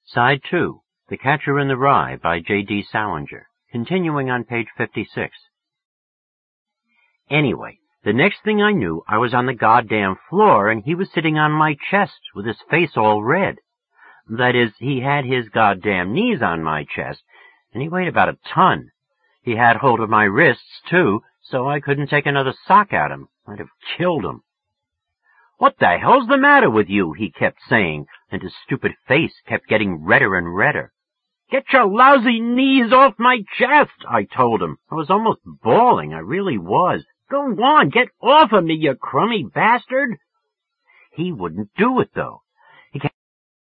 Side 2, The Catcher in the Rye by J.D. Salinger, continuing on page 56. Anyway, the next thing I knew, I was on the goddamn floor, and he was sitting on my chest with his face all red. That is, he had his goddamn knees on my chest, and he weighed about a ton. He had hold of my wrists, too, so I couldn't take another sock at him. I'd have killed him. "What the hell's the matter with you?" he kept saying, and his stupid face kept getting redder and redder. "Get your lousy knees off my chest," I told him. I was almost bawling, I really was. "Go on, get off of me, you crummy bastard." He wouldn't do it, though. He kept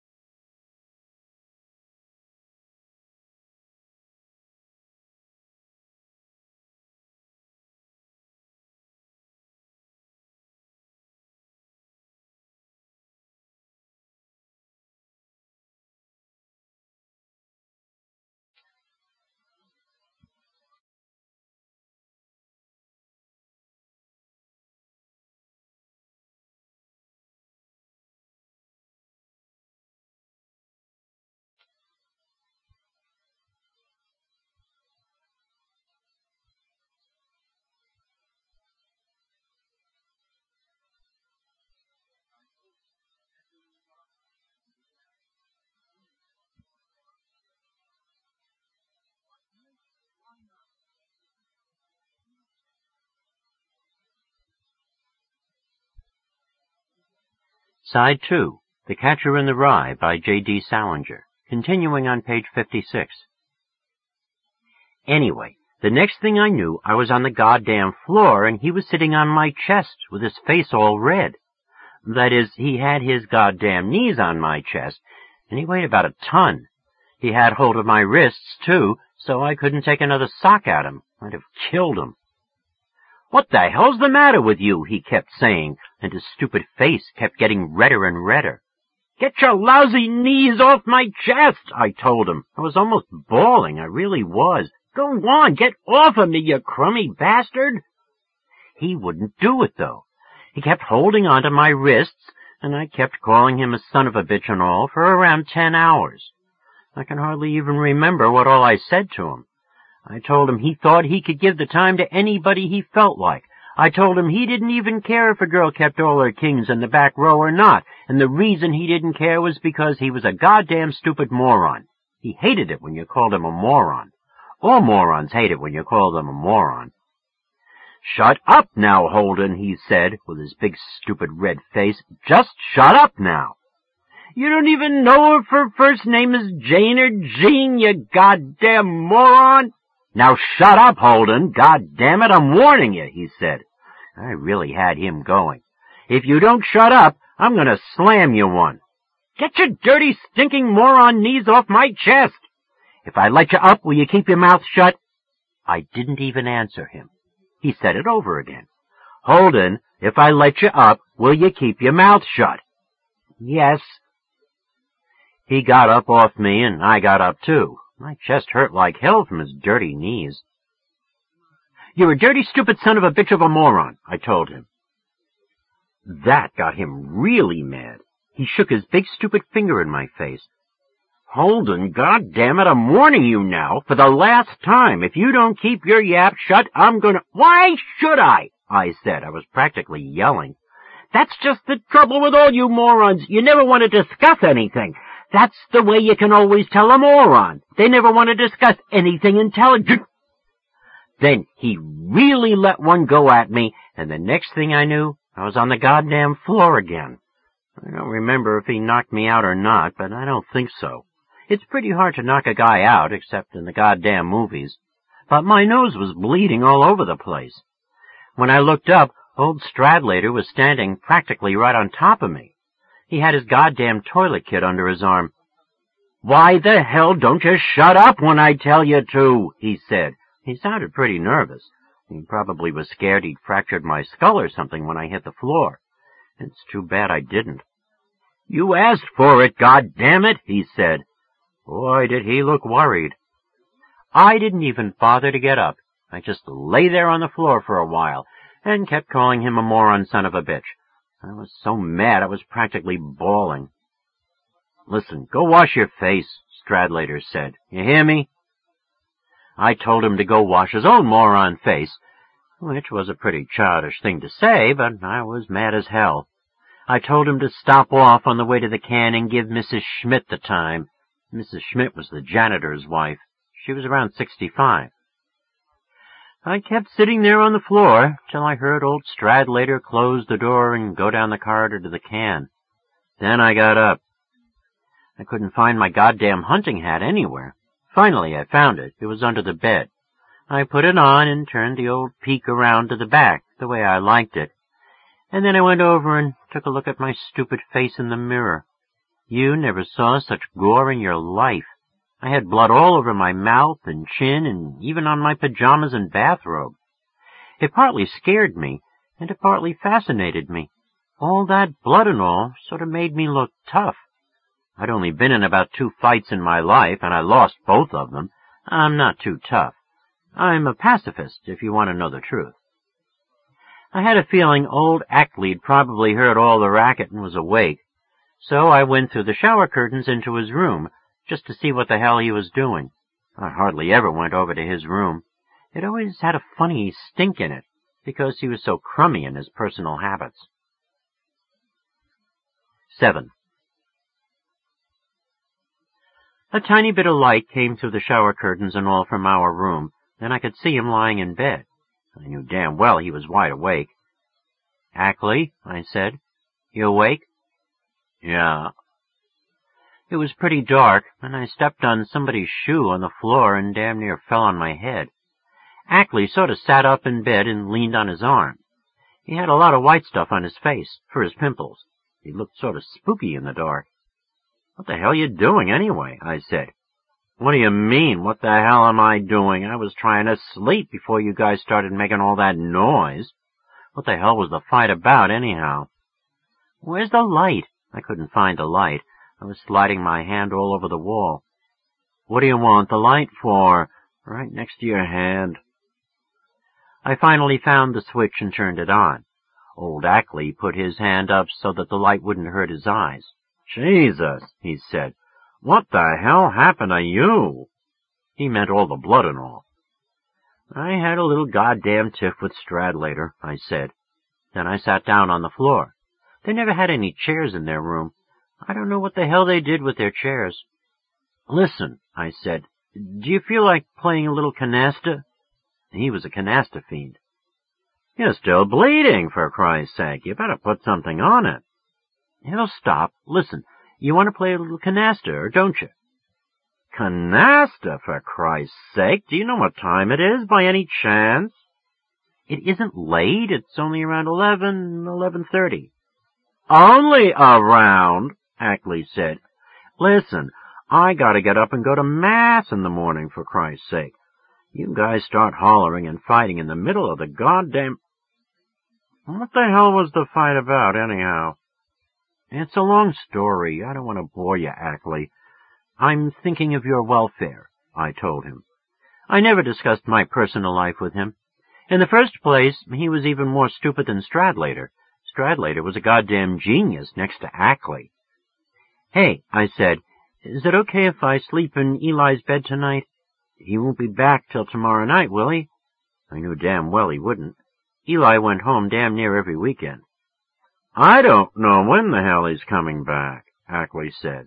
Side 2, The Catcher in the Rye by J.D. Salinger, continuing on page 56. Anyway, the next thing I knew, I was on the goddamn floor, and he was sitting on my chest with his face all red. That is, he had his goddamn knees on my chest, and he weighed about a ton. He had hold of my wrists, too, so I couldn't take another sock at him. I'd have killed him. "What the hell's the matter with you?" he kept saying, and his stupid face kept getting redder and redder. "Get your lousy knees off my chest," I told him. I was almost bawling, I really was. "Go on, get off of me, you crummy bastard." He wouldn't do it, though. He kept holding on to my wrists, and I kept calling him a son of a bitch and all for around 10 hours. I can hardly even remember what all I said to him. I told him he thought he could give the time to anybody he felt like. I told him he didn't even care if a girl kept all her kings in the back row or not, and the reason he didn't care was because he was a goddamn stupid moron. He hated it when you called him a moron. All morons hate it when you call them a moron. "Shut up now, Holden," he said, with his big stupid red face. "Just shut up now. You don't even know if her first name is Jane or Jean, you goddamn moron." "Now shut up, Holden. God damn it, I'm warning you," he said. I really had him going. "If you don't shut up, I'm going to slam you one." "Get your dirty, stinking moron knees off my chest." "If I let you up, will you keep your mouth shut?" I didn't even answer him. He said it over again. "Holden, if I let you up, will you keep your mouth shut?" "Yes." He got up off me, and I got up too. My chest hurt like hell from his dirty knees. "You're a dirty, stupid son of a bitch of a moron," I told him. That got him really mad. He shook his big stupid finger in my face. "Holden, goddammit, I'm warning you now, for the last time. If you don't keep your yap shut, I'm gonna—" "Why should I?" I said. I was practically yelling. "That's just the trouble with all you morons. You never want to discuss anything. That's the way you can always tell a moron. They never want to discuss anything intelligent." Then he really let one go at me, and the next thing I knew, I was on the goddamn floor again. I don't remember if he knocked me out or not, but I don't think so. It's pretty hard to knock a guy out, except in the goddamn movies. But my nose was bleeding all over the place. When I looked up, old Stradlater was standing practically right on top of me. He had his goddamn toilet kit under his arm. "Why the hell don't you shut up when I tell you to?" he said. He sounded pretty nervous. He probably was scared he'd fractured my skull or something when I hit the floor. It's too bad I didn't. "You asked for it, goddammit," he said. Boy, did he look worried. I didn't even bother to get up. I just lay there on the floor for a while and kept calling him a moron son of a bitch. I was so mad I was practically bawling. Listen, go wash your face, Stradlater said. You hear me? I told him to go wash his own moron face, which was a pretty childish thing to say, but I was mad as hell. I told him to stop off on the way to the can and give Mrs. Schmidt the time. Mrs. Schmidt was the janitor's wife. She was around 65. I kept sitting there on the floor till I heard old Stradlater close the door and go down the corridor to the can. Then I got up. I couldn't find my goddamn hunting hat anywhere. Finally, I found it. It was under the bed. I put it on and turned the old peak around to the back, the way I liked it. And then I went over and took a look at my stupid face in the mirror. You never saw such gore in your life. I had blood all over my mouth and chin and even on my pajamas and bathrobe. It partly scared me, and it partly fascinated me. All that blood and all sort of made me look tough. I'd only been in about 2 fights in my life, and I lost both of them. I'm not too tough. I'm a pacifist, if you want to know the truth. I had a feeling old Ackley'd probably heard all the racket and was awake, so I went through the shower curtains into his room, just to see what the hell he was doing. I hardly ever went over to his room. It always had a funny stink in it, because he was so crummy in his personal habits. 7. A tiny bit of light came through the shower curtains and all from our room, and I could see him lying in bed. I knew damn well he was wide awake. "Ackley," I said, "you awake?" "Yeah." It was pretty dark, and I stepped on somebody's shoe on the floor and damn near fell on my head. Ackley sort of sat up in bed and leaned on his arm. He had a lot of white stuff on his face, for his pimples. He looked sort of spooky in the dark. "What the hell you doing, anyway?" I said. "What do you mean, what the hell am I doing? I was trying to sleep before you guys started making all that noise. What the hell was the fight about, anyhow?" "Where's the light?" I couldn't find the light. I was sliding my hand all over the wall. "What do you want the light for?" "Right next to your hand." I finally found the switch and turned it on. Old Ackley put his hand up so that the light wouldn't hurt his eyes. "Jesus," he said. "What the hell happened to you?" He meant all the blood and all. "I had a little goddamn tiff with Stradlater," I said. Then I sat down on the floor. They never had any chairs in their room. I don't know what the hell they did with their chairs. "Listen," I said, "do you feel like playing a little canasta?" He was a canasta fiend. "You're still bleeding, for Christ's sake. You better put something on it." "It'll stop. Listen, you want to play a little canasta, or don't you?" "Canasta, for Christ's sake? Do you know what time it is, by any chance?" "It isn't late. It's only around 11:30. "Only around?" Ackley said. "Listen, I gotta get up and go to Mass in the morning, for Christ's sake. You guys start hollering and fighting in the middle of the goddamn—" "What the hell was the fight about, anyhow?" "It's a long story. I don't want to bore you, Ackley. I'm thinking of your welfare," I told him. I never discussed my personal life with him. In the first place, he was even more stupid than Stradlater. Stradlater was a goddamn genius next to Ackley. "Hey," I said, "is it okay if I sleep in Eli's bed tonight? He won't be back till tomorrow night, will he?" I knew damn well he wouldn't. Eli went home damn near every weekend. "I don't know when the hell he's coming back," Ackley said.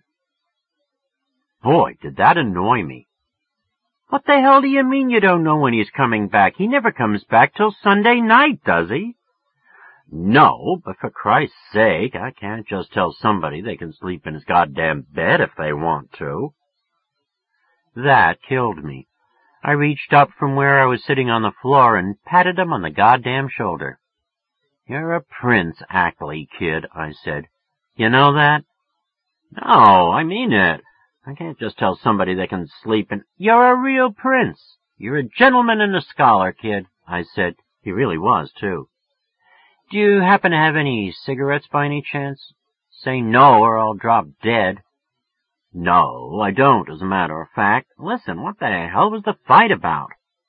Boy, did that annoy me. "What the hell do you mean you don't know when he's coming back? He never comes back till Sunday night, does he?" "No, but for Christ's sake, I can't just tell somebody they can sleep in his goddamn bed if they want to." That killed me. I reached up from where I was sitting on the floor and patted him on the goddamn shoulder. "You're a prince, Ackley, kid," I said. "You know that?" "No, I mean it. I can't just tell somebody they can sleep in—" "You're a real prince. You're a gentleman and a scholar, kid," I said. He really was, too. "Do you happen to have any cigarettes by any chance? Say no or I'll drop dead." "No, I don't, as a matter of fact. Listen, what the hell was the fight about?"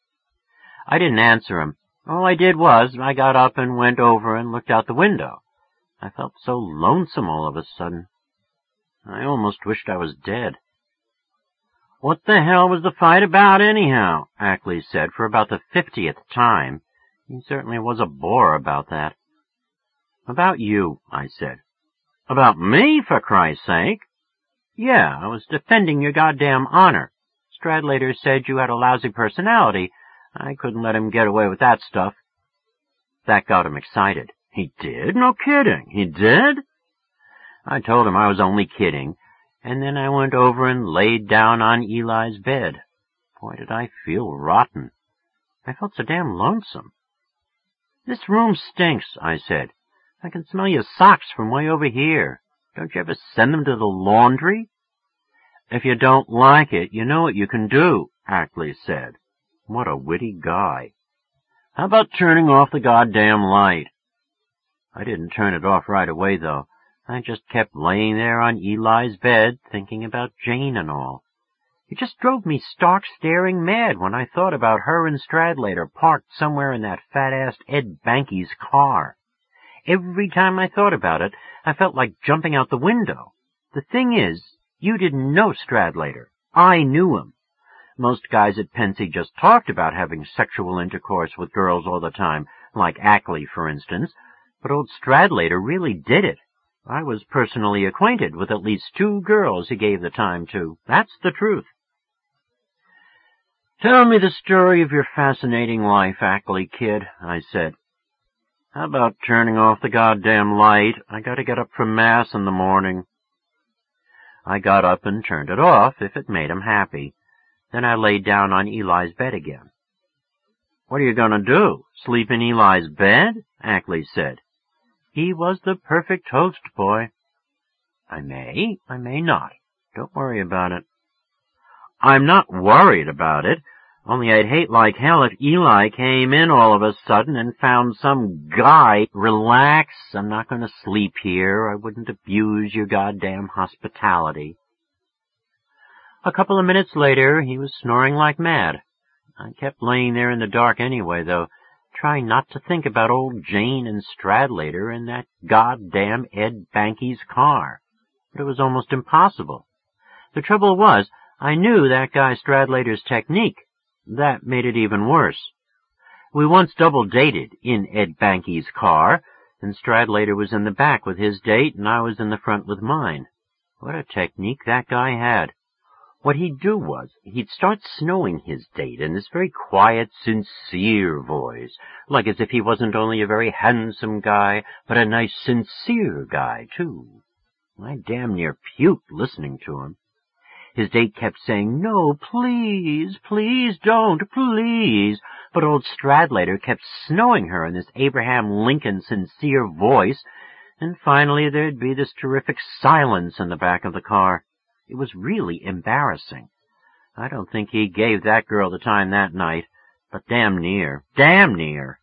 I didn't answer him. All I did was, I got up and went over and looked out the window. I felt so lonesome all of a sudden. I almost wished I was dead. "What the hell was the fight about, anyhow?" Ackley said for about the 50th time. He certainly was a bore about that. "About you," I said. "About me, for Christ's sake?" "Yeah, I was defending your goddamn honor. Stradlater said you had a lousy personality. I couldn't let him get away with that stuff." That got him excited. "He did? No kidding. He did?" I told him I was only kidding, and then I went over and laid down on Eli's bed. Boy, did I feel rotten. I felt so damn lonesome. "This room stinks," I said. "I can smell your socks from way over here. Don't you ever send them to the laundry?" "If you don't like it, you know what you can do," Ackley said. What a witty guy. "How about turning off the goddamn light?" I didn't turn it off right away, though. I just kept laying there on Eli's bed, thinking about Jane and all. It just drove me stark staring mad when I thought about her and Stradlater parked somewhere in that fat-assed Ed Banky's car. Every time I thought about it, I felt like jumping out the window. The thing is, you didn't know Stradlater. I knew him. Most guys at Pensy just talked about having sexual intercourse with girls all the time, like Ackley, for instance, but old Stradlater really did it. I was personally acquainted with at least 2 girls he gave the time to. That's the truth. "Tell me the story of your fascinating life, Ackley kid," I said. "How about turning off the goddamn light? I gotta get up for Mass in the morning." I got up and turned it off, if it made him happy. Then I laid down on Eli's bed again. "What are you gonna do? Sleep in Eli's bed?" Ackley said. He was the perfect host, boy. I may not. Don't worry about it." "I'm not worried about it. Only I'd hate like hell if Eli came in all of a sudden and found some guy." "Relax. I'm not going to sleep here. I wouldn't abuse your goddamn hospitality." A couple of minutes later, he was snoring like mad. I kept laying there in the dark anyway, though, trying not to think about old Jane and Stradlater in that goddamn Ed Banky's car. But it was almost impossible. The trouble was, I knew that guy Stradlater's technique. That made it even worse. We once double-dated in Ed Banky's car, and Stradlater was in the back with his date, and I was in the front with mine. What a technique that guy had. What he'd do was, he'd start snowing his date in this very quiet, sincere voice, like as if he wasn't only a very handsome guy, but a nice, sincere guy, too. I damn near puked listening to him. His date kept saying, "No, please, please don't, please." But old Stradlater kept snowing her in this Abraham Lincoln sincere voice, and finally there'd be this terrific silence in the back of the car. It was really embarrassing. I don't think he gave that girl the time that night, but damn near. Damn near.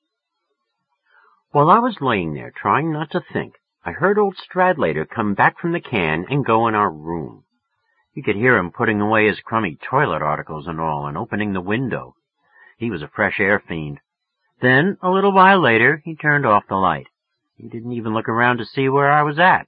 While I was laying there trying not to think, I heard old Stradlater come back from the can and go in our room. You could hear him putting away his crummy toilet articles and all, and opening the window. He was a fresh air fiend. Then, a little while later, he turned off the light. He didn't even look around to see where I was at.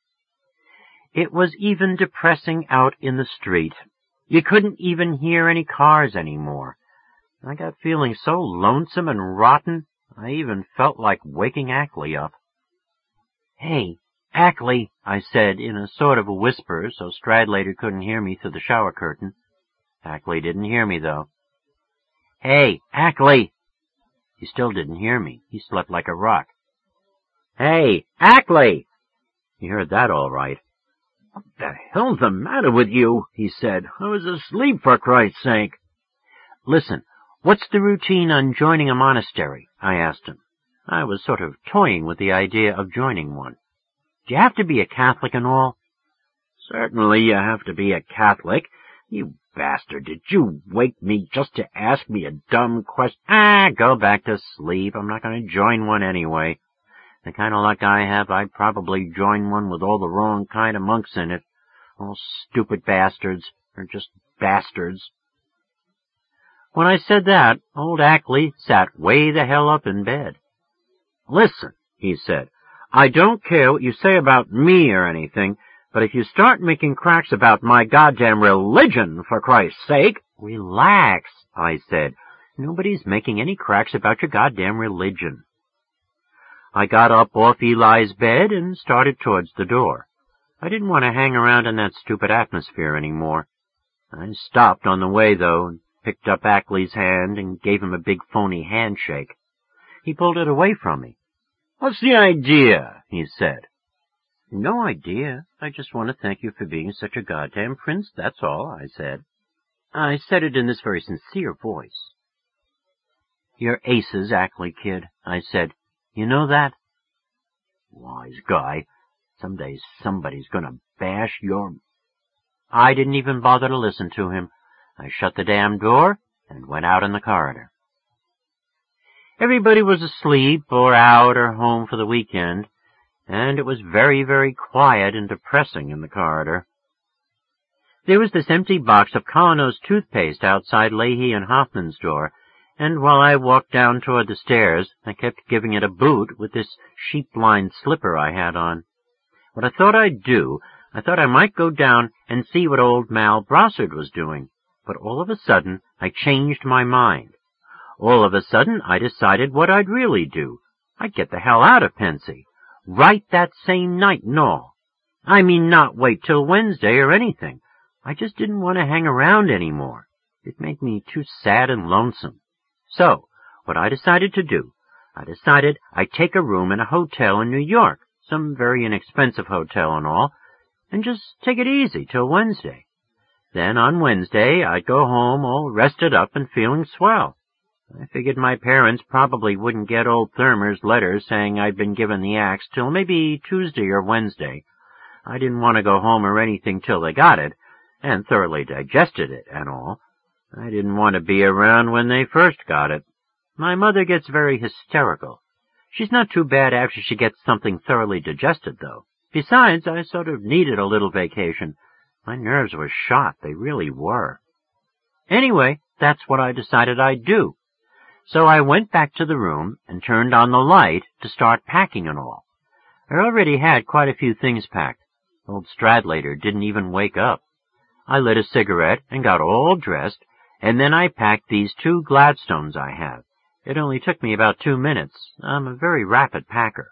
It was even depressing out in the street. You couldn't even hear any cars anymore. I got feeling so lonesome and rotten, I even felt like waking Ackley up. "Hey, Ackley," I said in a sort of a whisper so Stradlater couldn't hear me through the shower curtain. Ackley didn't hear me, though. "Hey, Ackley!" He still didn't hear me. He slept like a rock. "Hey, Ackley!" He heard that all right. "What the hell's the matter with you?" he said. "I was asleep, for Christ's sake." "Listen, what's the routine on joining a monastery?" I asked him. I was sort of toying with the idea of joining one. "Do you have to be a Catholic and all?" "Certainly you have to be a Catholic. You bastard, did you wake me just to ask me a dumb question?" Go back to sleep. I'm not going to join one anyway. The kind of luck I have, I'd probably join one with all the wrong kind of monks in it. All stupid bastards, or just bastards. When I said that, old Ackley sat way the hell up in bed. "Listen," he said, "I don't care what you say about me or anything, But if you start making cracks about my goddamn religion, for Christ's sake—" "Relax," I said. "Nobody's making any cracks about your goddamn religion." I got up off Eli's bed and started towards the door. I didn't want to hang around in that stupid atmosphere anymore. I stopped on the way, though, and picked up Ackley's hand and gave him a big phony handshake. He pulled it away from me. "What's the idea?" he said. "No idea. I just want to thank you for being such a goddamn prince, that's all," I said. I said it in this very sincere voice. "You're aces, Ackley, kid," I said. "You know that?" "Wise guy. Someday somebody's gonna bash your—" I didn't even bother to listen to him. I shut the damn door and went out in the corridor. Everybody was asleep or out or home for the weekend, and it was very, very quiet and depressing in the corridor. There was this empty box of Colonel's toothpaste outside Leahy and Hoffman's door, and while I walked down toward the stairs, I kept giving it a boot with this sheep-lined slipper I had on. What I thought I'd do, I thought I might go down and see what old Mal Brossard was doing, but all of a sudden I changed my mind. All of a sudden I decided what I'd really do. I'd get the hell out of Pensy. Right that same night and all. I mean, not wait till Wednesday or anything. I just didn't want to hang around anymore. It made me too sad and lonesome. So, what I decided to do, I decided I'd take a room in a hotel in New York, some very inexpensive hotel and all, and just take it easy till Wednesday. Then on Wednesday I'd go home all rested up and feeling swell. I figured my parents probably wouldn't get old Thurmer's letter saying I'd been given the axe till maybe Tuesday or Wednesday. I didn't want to go home or anything till they got it, and thoroughly digested it and all. I didn't want to be around when they first got it. My mother gets very hysterical. She's not too bad after she gets something thoroughly digested, though. Besides, I sort of needed a little vacation. My nerves were shot, they really were. Anyway, that's what I decided I'd do. So I went back to the room and turned on the light to start packing and all. I already had quite a few things packed. Old Stradlater didn't even wake up. I lit a cigarette and got all dressed, and then I packed these 2 Gladstones I have. It only took me about 2 minutes. I'm a very rapid packer.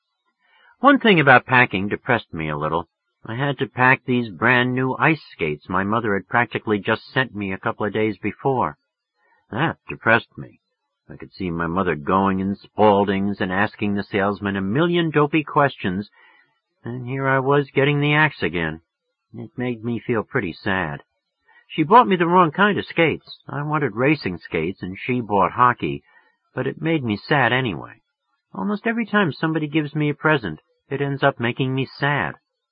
One thing about packing depressed me a little. I had to pack these brand-new ice skates my mother had practically just sent me a couple of days before. That depressed me. I could see my mother going in Spaulding's and asking the salesman a million dopey questions, and here I was getting the axe again. It made me feel pretty sad. She bought me the wrong kind of skates. I wanted racing skates, and she bought hockey, but it made me sad anyway. Almost every time somebody gives me a present, it ends up making me sad.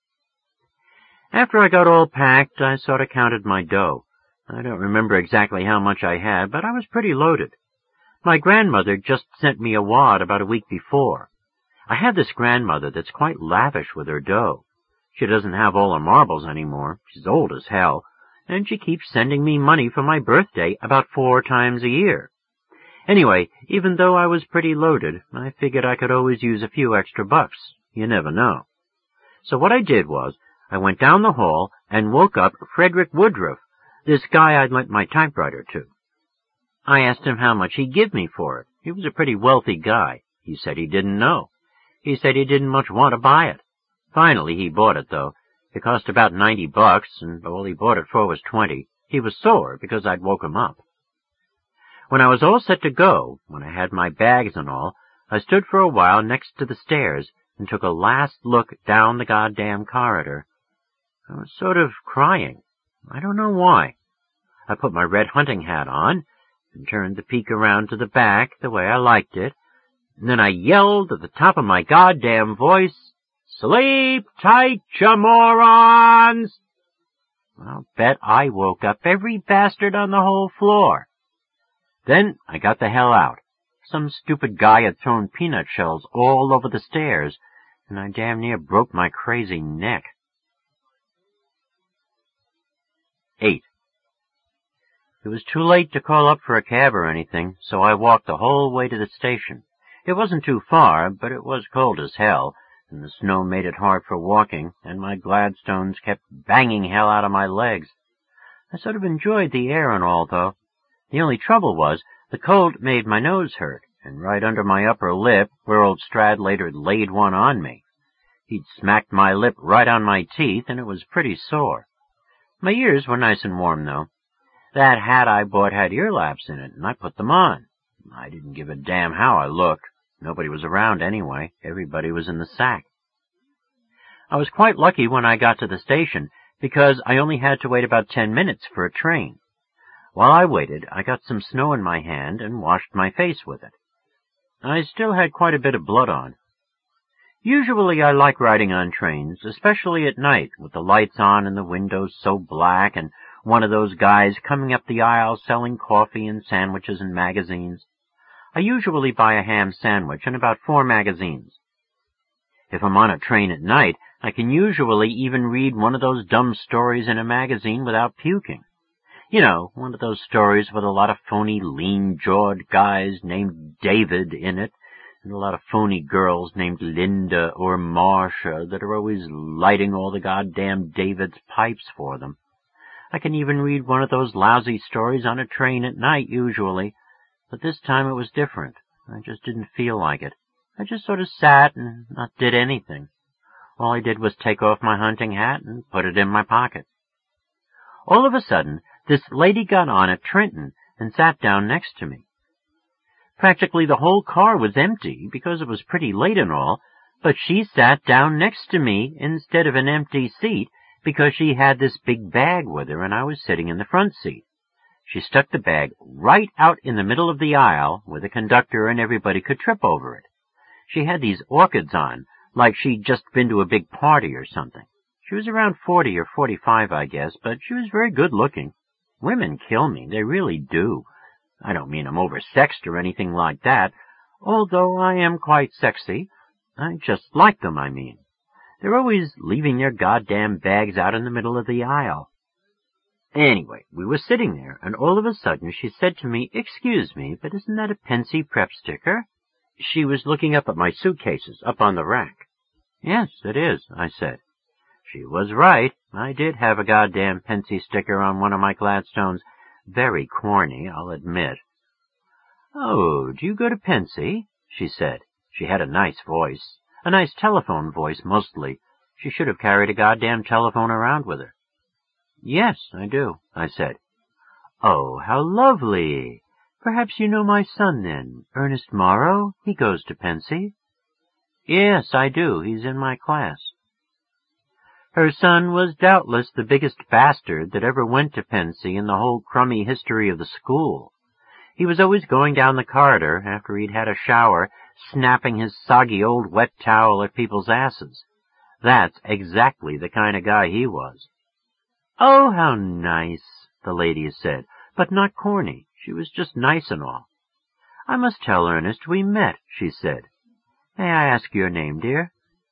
After I got all packed, I sort of counted my dough. I don't remember exactly how much I had, but I was pretty loaded. My grandmother just sent me a wad about a week before. I have this grandmother that's quite lavish with her dough. She doesn't have all her marbles anymore. She's old as hell, and she keeps sending me money for my birthday about 4 times a year. Anyway, even though I was pretty loaded, I figured I could always use a few extra bucks. You never know. So what I did was, I went down the hall and woke up Frederick Woodruff, this guy I'd lent my typewriter to. I asked him how much he'd give me for it. He was a pretty wealthy guy. He said he didn't know. He said he didn't much want to buy it. Finally, he bought it, though. It cost about $90, and all he bought it for was $20. He was sore because I'd woke him up. When I was all set to go, when I had my bags and all, I stood for a while next to the stairs and took a last look down the goddamn corridor. I was sort of crying. I don't know why. I put my red hunting hat on and turned the peak around to the back the way I liked it, and then I yelled at the top of my goddamn voice, "Sleep tight, you morons!" I'll bet I woke up every bastard on the whole floor. Then I got the hell out. Some stupid guy had thrown peanut shells all over the stairs, and I damn near broke my crazy neck. 8. It was too late to call up for a cab or anything, so I walked the whole way to the station. It wasn't too far, but it was cold as hell, and the snow made it hard for walking, and my Gladstones kept banging hell out of my legs. I sort of enjoyed the air and all, though. The only trouble was the cold made my nose hurt, and right under my upper lip, where old Stradlater had laid one on me. He'd smacked my lip right on my teeth, and it was pretty sore. My ears were nice and warm, though. That hat I bought had ear laps in it, and I put them on. I didn't give a damn how I looked. Nobody was around anyway. Everybody was in the sack. I was quite lucky when I got to the station, because I only had to wait about 10 minutes for a train. While I waited, I got some snow in my hand and washed my face with it. I still had quite a bit of blood on. Usually I like riding on trains, especially at night, with the lights on and the windows so black, and one of those guys coming up the aisle selling coffee and sandwiches and magazines. I usually buy a ham sandwich and about 4 magazines. If I'm on a train at night, I can usually even read one of those dumb stories in a magazine without puking. You know, one of those stories with a lot of phony lean-jawed guys named David in it, and a lot of phony girls named Linda or Marcia that are always lighting all the goddamn David's pipes for them. I can even read one of those lousy stories on a train at night, usually, but this time it was different. I just didn't feel like it. I just sort of sat and not did anything. All I did was take off my hunting hat and put it in my pocket. All of a sudden, this lady got on at Trenton and sat down next to me. Practically the whole car was empty because it was pretty late and all, but she sat down next to me instead of an empty seat because she had this big bag with her and I was sitting in the front seat. She stuck the bag right out in the middle of the aisle where the conductor and everybody could trip over it. She had these orchids on, like she'd just been to a big party or something. She was around 40 or 45, I guess, but she was very good looking. Women kill me, they really do. I don't mean I'm oversexed or anything like that, although I am quite sexy. I just like them, I mean. They're always leaving their goddamn bags out in the middle of the aisle. Anyway, we were sitting there, and all of a sudden she said to me, "Excuse me, but isn't that a Pensy Prep sticker?" She was looking up at my suitcases, up on the rack. "Yes, it is," I said. She was right. I did have a goddamn Pensy sticker on one of my Gladstones. Very corny, I'll admit. "Oh, do you go to Pensy?" she said. She had a nice voice. A nice telephone voice, mostly. She should have carried a goddamn telephone around with her. "Yes, I do," I said. "Oh, how lovely. Perhaps you know my son, then, Ernest Morrow? He goes to Pensy." "Yes, I do. He's in my class." Her son was doubtless the biggest bastard that ever went to Pensy in the whole crummy history of the school. He was always going down the corridor after he'd had a shower, snapping his soggy old wet towel at people's asses. That's exactly the kind of guy he was. "Oh, how nice," the lady said, but not corny. She was just nice and all. "I must tell Ernest we met," she said. "May I ask your name, dear?"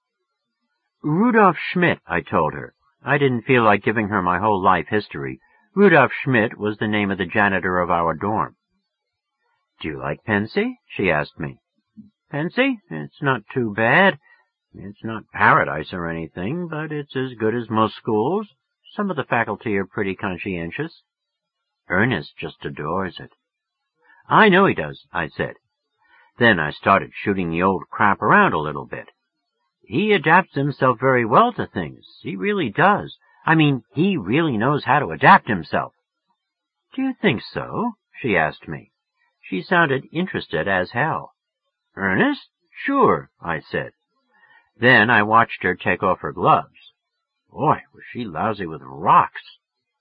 "Rudolph Schmidt," I told her. I didn't feel like giving her my whole life history. Rudolph Schmidt was the name of the janitor of our dorm. "Do you like Pensy?" she asked me. "Pensy? It's not too bad. It's not paradise or anything, but it's as good as most schools. Some of the faculty are pretty conscientious. Ernest just adores it." "I know he does," I said. Then I started shooting the old crap around a little bit. "He adapts himself very well to things. He really does. I mean, he really knows how to adapt himself." "Do you think so?" she asked me. She sounded interested as hell. "Ernest? Sure," I said. Then I watched her take off her gloves. Boy, was she lousy with rocks.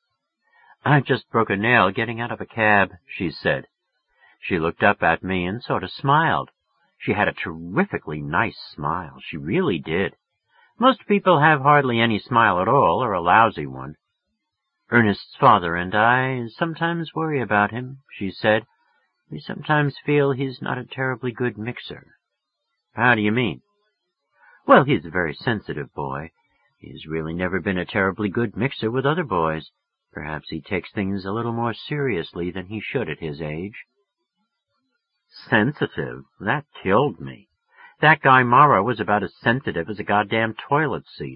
"I just broke a nail getting out of a cab," she said. She looked up at me and sort of smiled. She had a terrifically nice smile. She really did. Most people have hardly any smile at all, or a lousy one. "Ernest's father and I sometimes worry about him," she said. "We sometimes feel he's not a terribly good mixer." "How do you mean?" "Well, he's a very sensitive boy. He's really never been a terribly good mixer with other boys. Perhaps he takes things a little more seriously than he should at his age." Sensitive? That killed me. That guy Morrow was about as sensitive as a goddamn toilet seat.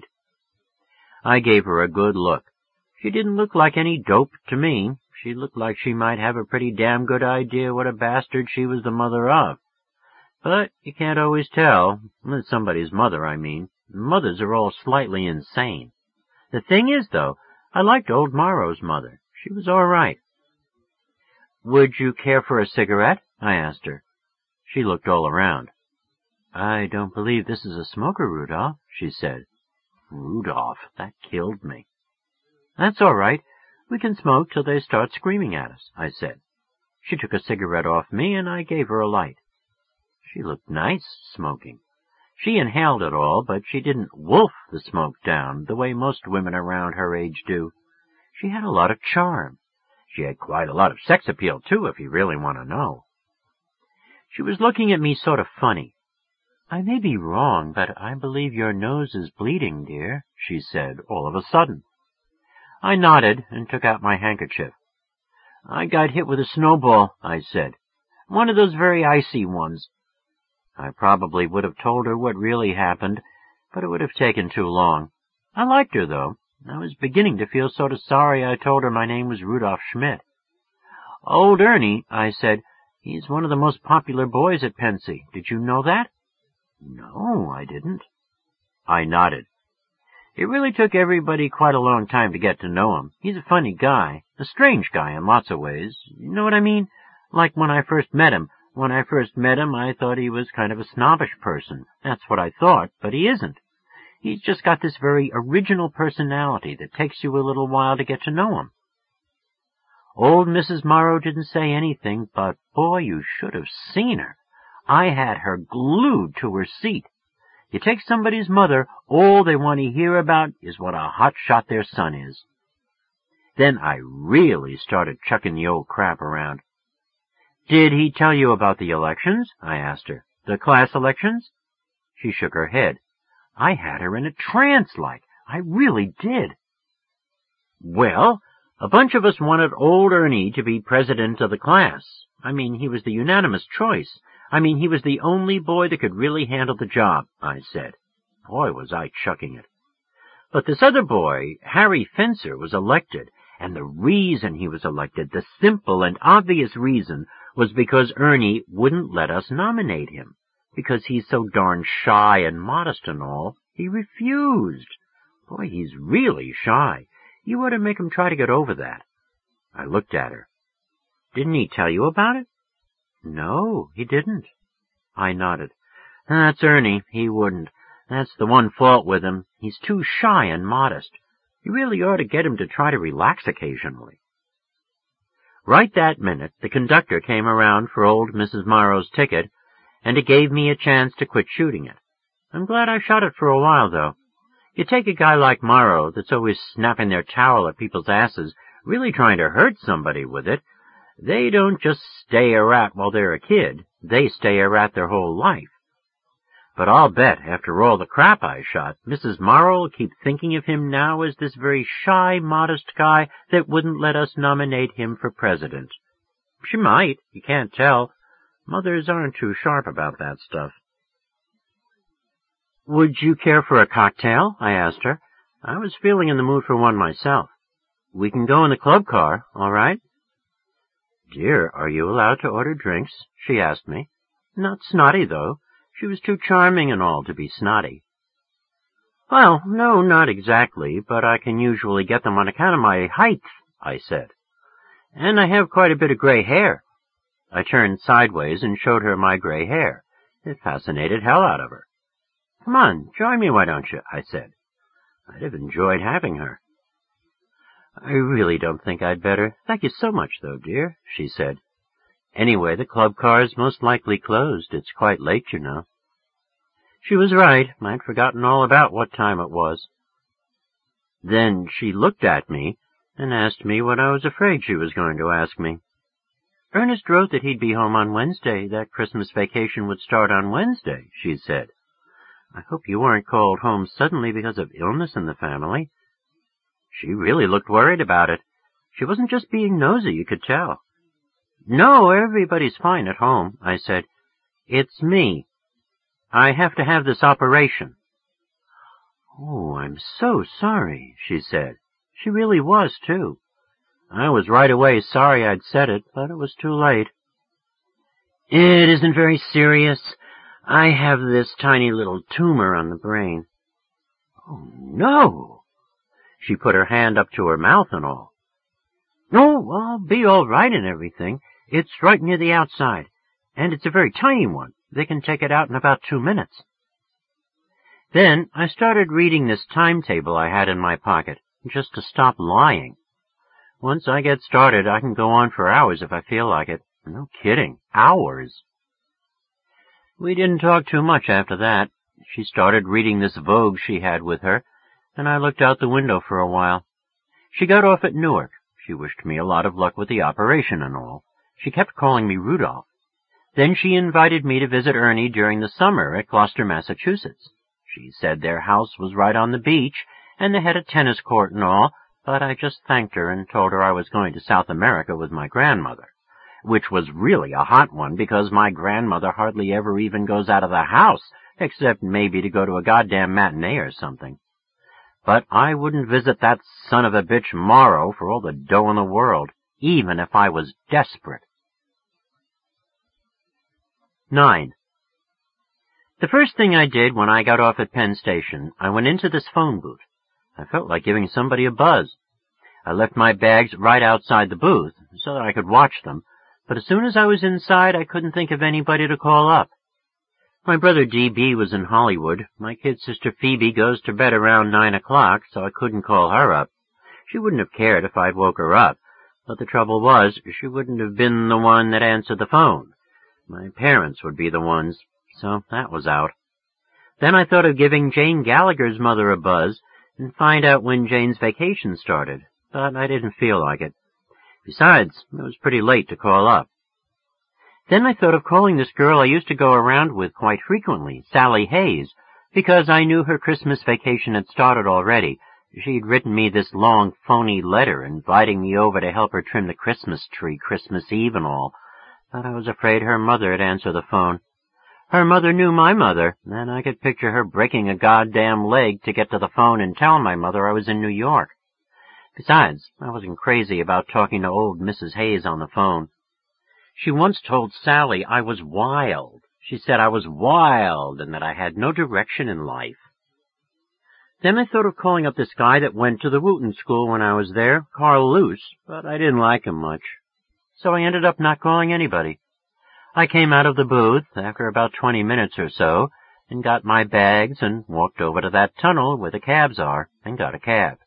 I gave her a good look. She didn't look like any dope to me. She looked like she might have a pretty damn good idea what a bastard she was the mother of. But you can't always tell. With somebody's mother, I mean. Mothers are all slightly insane. The thing is, though, I liked old Morrow's mother. She was all right. "Would you care for a cigarette?" I asked her. She looked all around. "I don't believe this is a smoker, Rudolph," she said. Rudolph, that killed me. "That's all right. We can smoke till they start screaming at us," I said. She took a cigarette off me, and I gave her a light. She looked nice, smoking. She inhaled it all, but she didn't wolf the smoke down the way most women around her age do. She had a lot of charm. She had quite a lot of sex appeal, too, if you really want to know. She was looking at me sort of funny. "I may be wrong, but I believe your nose is bleeding, dear," she said, all of a sudden. I nodded and took out my handkerchief. "I got hit with a snowball," I said. "One of those very icy ones." I probably would have told her what really happened, but it would have taken too long. I liked her, though. I was beginning to feel sort of sorry I told her my name was Rudolph Schmidt. "Old Ernie," I said, "he's one of the most popular boys at Pensy. Did you know that?" "No, I didn't." I nodded. "It really took everybody quite a long time to get to know him. He's a funny guy, a strange guy in lots of ways. You know what I mean? Like when I first met him. When I first met him, I thought he was kind of a snobbish person. That's what I thought, but he isn't. He's just got this very original personality that takes you a little while to get to know him." Old Mrs. Morrow didn't say anything, but, boy, you should have seen her. I had her glued to her seat. You take somebody's mother, all they want to hear about is what a hot shot their son is. Then I really started chucking the old crap around. "Did he tell you about the elections?" I asked her. "The class elections?" She shook her head. I had her in a trance like. I really did. "Well, a bunch of us wanted old Ernie to be president of the class. I mean, he was the unanimous choice. I mean, he was the only boy that could really handle the job," I said. Boy, was I chucking it. "But this other boy, Harry Fencer, was elected, and the reason he was elected, the simple and obvious reason, was because Ernie wouldn't let us nominate him. Because he's so darn shy and modest and all, he refused. Boy, he's really shy. You ought to make him try to get over that." I looked at her. "Didn't he tell you about it?" "No, he didn't." I nodded. "That's Ernie. He wouldn't. That's the one fault with him. He's too shy and modest. You really ought to get him to try to relax occasionally." Right that minute, the conductor came around for old Mrs. Morrow's ticket, and it gave me a chance to quit shooting it. I'm glad I shot it for a while, though. You take a guy like Morrow that's always snapping their towel at people's asses, really trying to hurt somebody with it, they don't just stay a rat while they're a kid. They stay a rat their whole life. But I'll bet, after all the crap I shot, Mrs. Morrow will keep thinking of him now as this very shy, modest guy that wouldn't let us nominate him for president. She might. You can't tell. Mothers aren't too sharp about that stuff. "Would you care for a cocktail?" I asked her. I was feeling in the mood for one myself. "We can go in the club car, all right?" "Dear, are you allowed to order drinks?" she asked me. Not snotty, though. She was too charming and all to be snotty. "Well, no, not exactly, but I can usually get them on account of my height," I said. "And I have quite a bit of gray hair." I turned sideways and showed her my gray hair. It fascinated hell out of her. "Come on, join me, why don't you?" I said. I'd have enjoyed having her. "I really don't think I'd better. Thank you so much, though, dear," she said. "Anyway, the club car's most likely closed. It's quite late, you know." She was right. I'd forgotten all about what time it was. Then she looked at me and asked me what I was afraid she was going to ask me. "Ernest wrote that he'd be home on Wednesday, that Christmas vacation would start on Wednesday," she said. "I hope you weren't called home suddenly because of illness in the family." She really looked worried about it. She wasn't just being nosy, you could tell. "No, everybody's fine at home," I said. "It's me." I have to have this operation." "Oh, I'm so sorry," she said. She really was, too. I was right away sorry I'd said it, but it was too late. "It isn't very serious. I have this tiny little tumor on the brain." "Oh, no!" She put her hand up to her mouth and all. "Oh, I'll be all right and everything. It's right near the outside, and it's a very tiny one. They can take it out in about 2 minutes." Then I started reading this timetable I had in my pocket, just to stop lying. Once I get started, I can go on for hours if I feel like it. No kidding, hours. We didn't talk too much after that. She started reading this Vogue she had with her, and I looked out the window for a while. She got off at Newark. She wished me a lot of luck with the operation and all. She kept calling me Rudolph. Then she invited me to visit Ernie during the summer at Gloucester, Massachusetts. She said their house was right on the beach, and they had a tennis court and all, but I just thanked her and told her I was going to South America with my grandmother, which was really a hot one because my grandmother hardly ever even goes out of the house, except maybe to go to a goddamn matinee or something. But I wouldn't visit that son of a bitch Morrow for all the dough in the world, even if I was desperate. 9. The first thing I did when I got off at Penn Station, I went into this phone booth. I felt like giving somebody a buzz. I left my bags right outside the booth so that I could watch them, but as soon as I was inside, I couldn't think of anybody to call up. My brother D.B. was in Hollywood. My kid sister Phoebe goes to bed around 9 o'clock, so I couldn't call her up. She wouldn't have cared if I'd woke her up, but the trouble was she wouldn't have been the one that answered the phone. My parents would be the ones, so that was out. Then I thought of giving Jane Gallagher's mother a buzz and find out when Jane's vacation started, but I didn't feel like it. Besides, it was pretty late to call up. Then I thought of calling this girl I used to go around with quite frequently, Sally Hayes, because I knew her Christmas vacation had started already. She'd written me this long, phony letter inviting me over to help her trim the Christmas tree Christmas Eve and all, but I was afraid her mother'd answer the phone. Her mother knew my mother, and I could picture her breaking a goddamn leg to get to the phone and tell my mother I was in New York. Besides, I wasn't crazy about talking to old Mrs. Hayes on the phone. She once told Sally I was wild. She said I was wild and that I had no direction in life. Then I thought of calling up this guy that went to the Wooten School when I was there, Carl Luce, but I didn't like him much. So I ended up not calling anybody. I came out of the booth after about 20 minutes or so and got my bags and walked over to that tunnel where the cabs are and got a cab.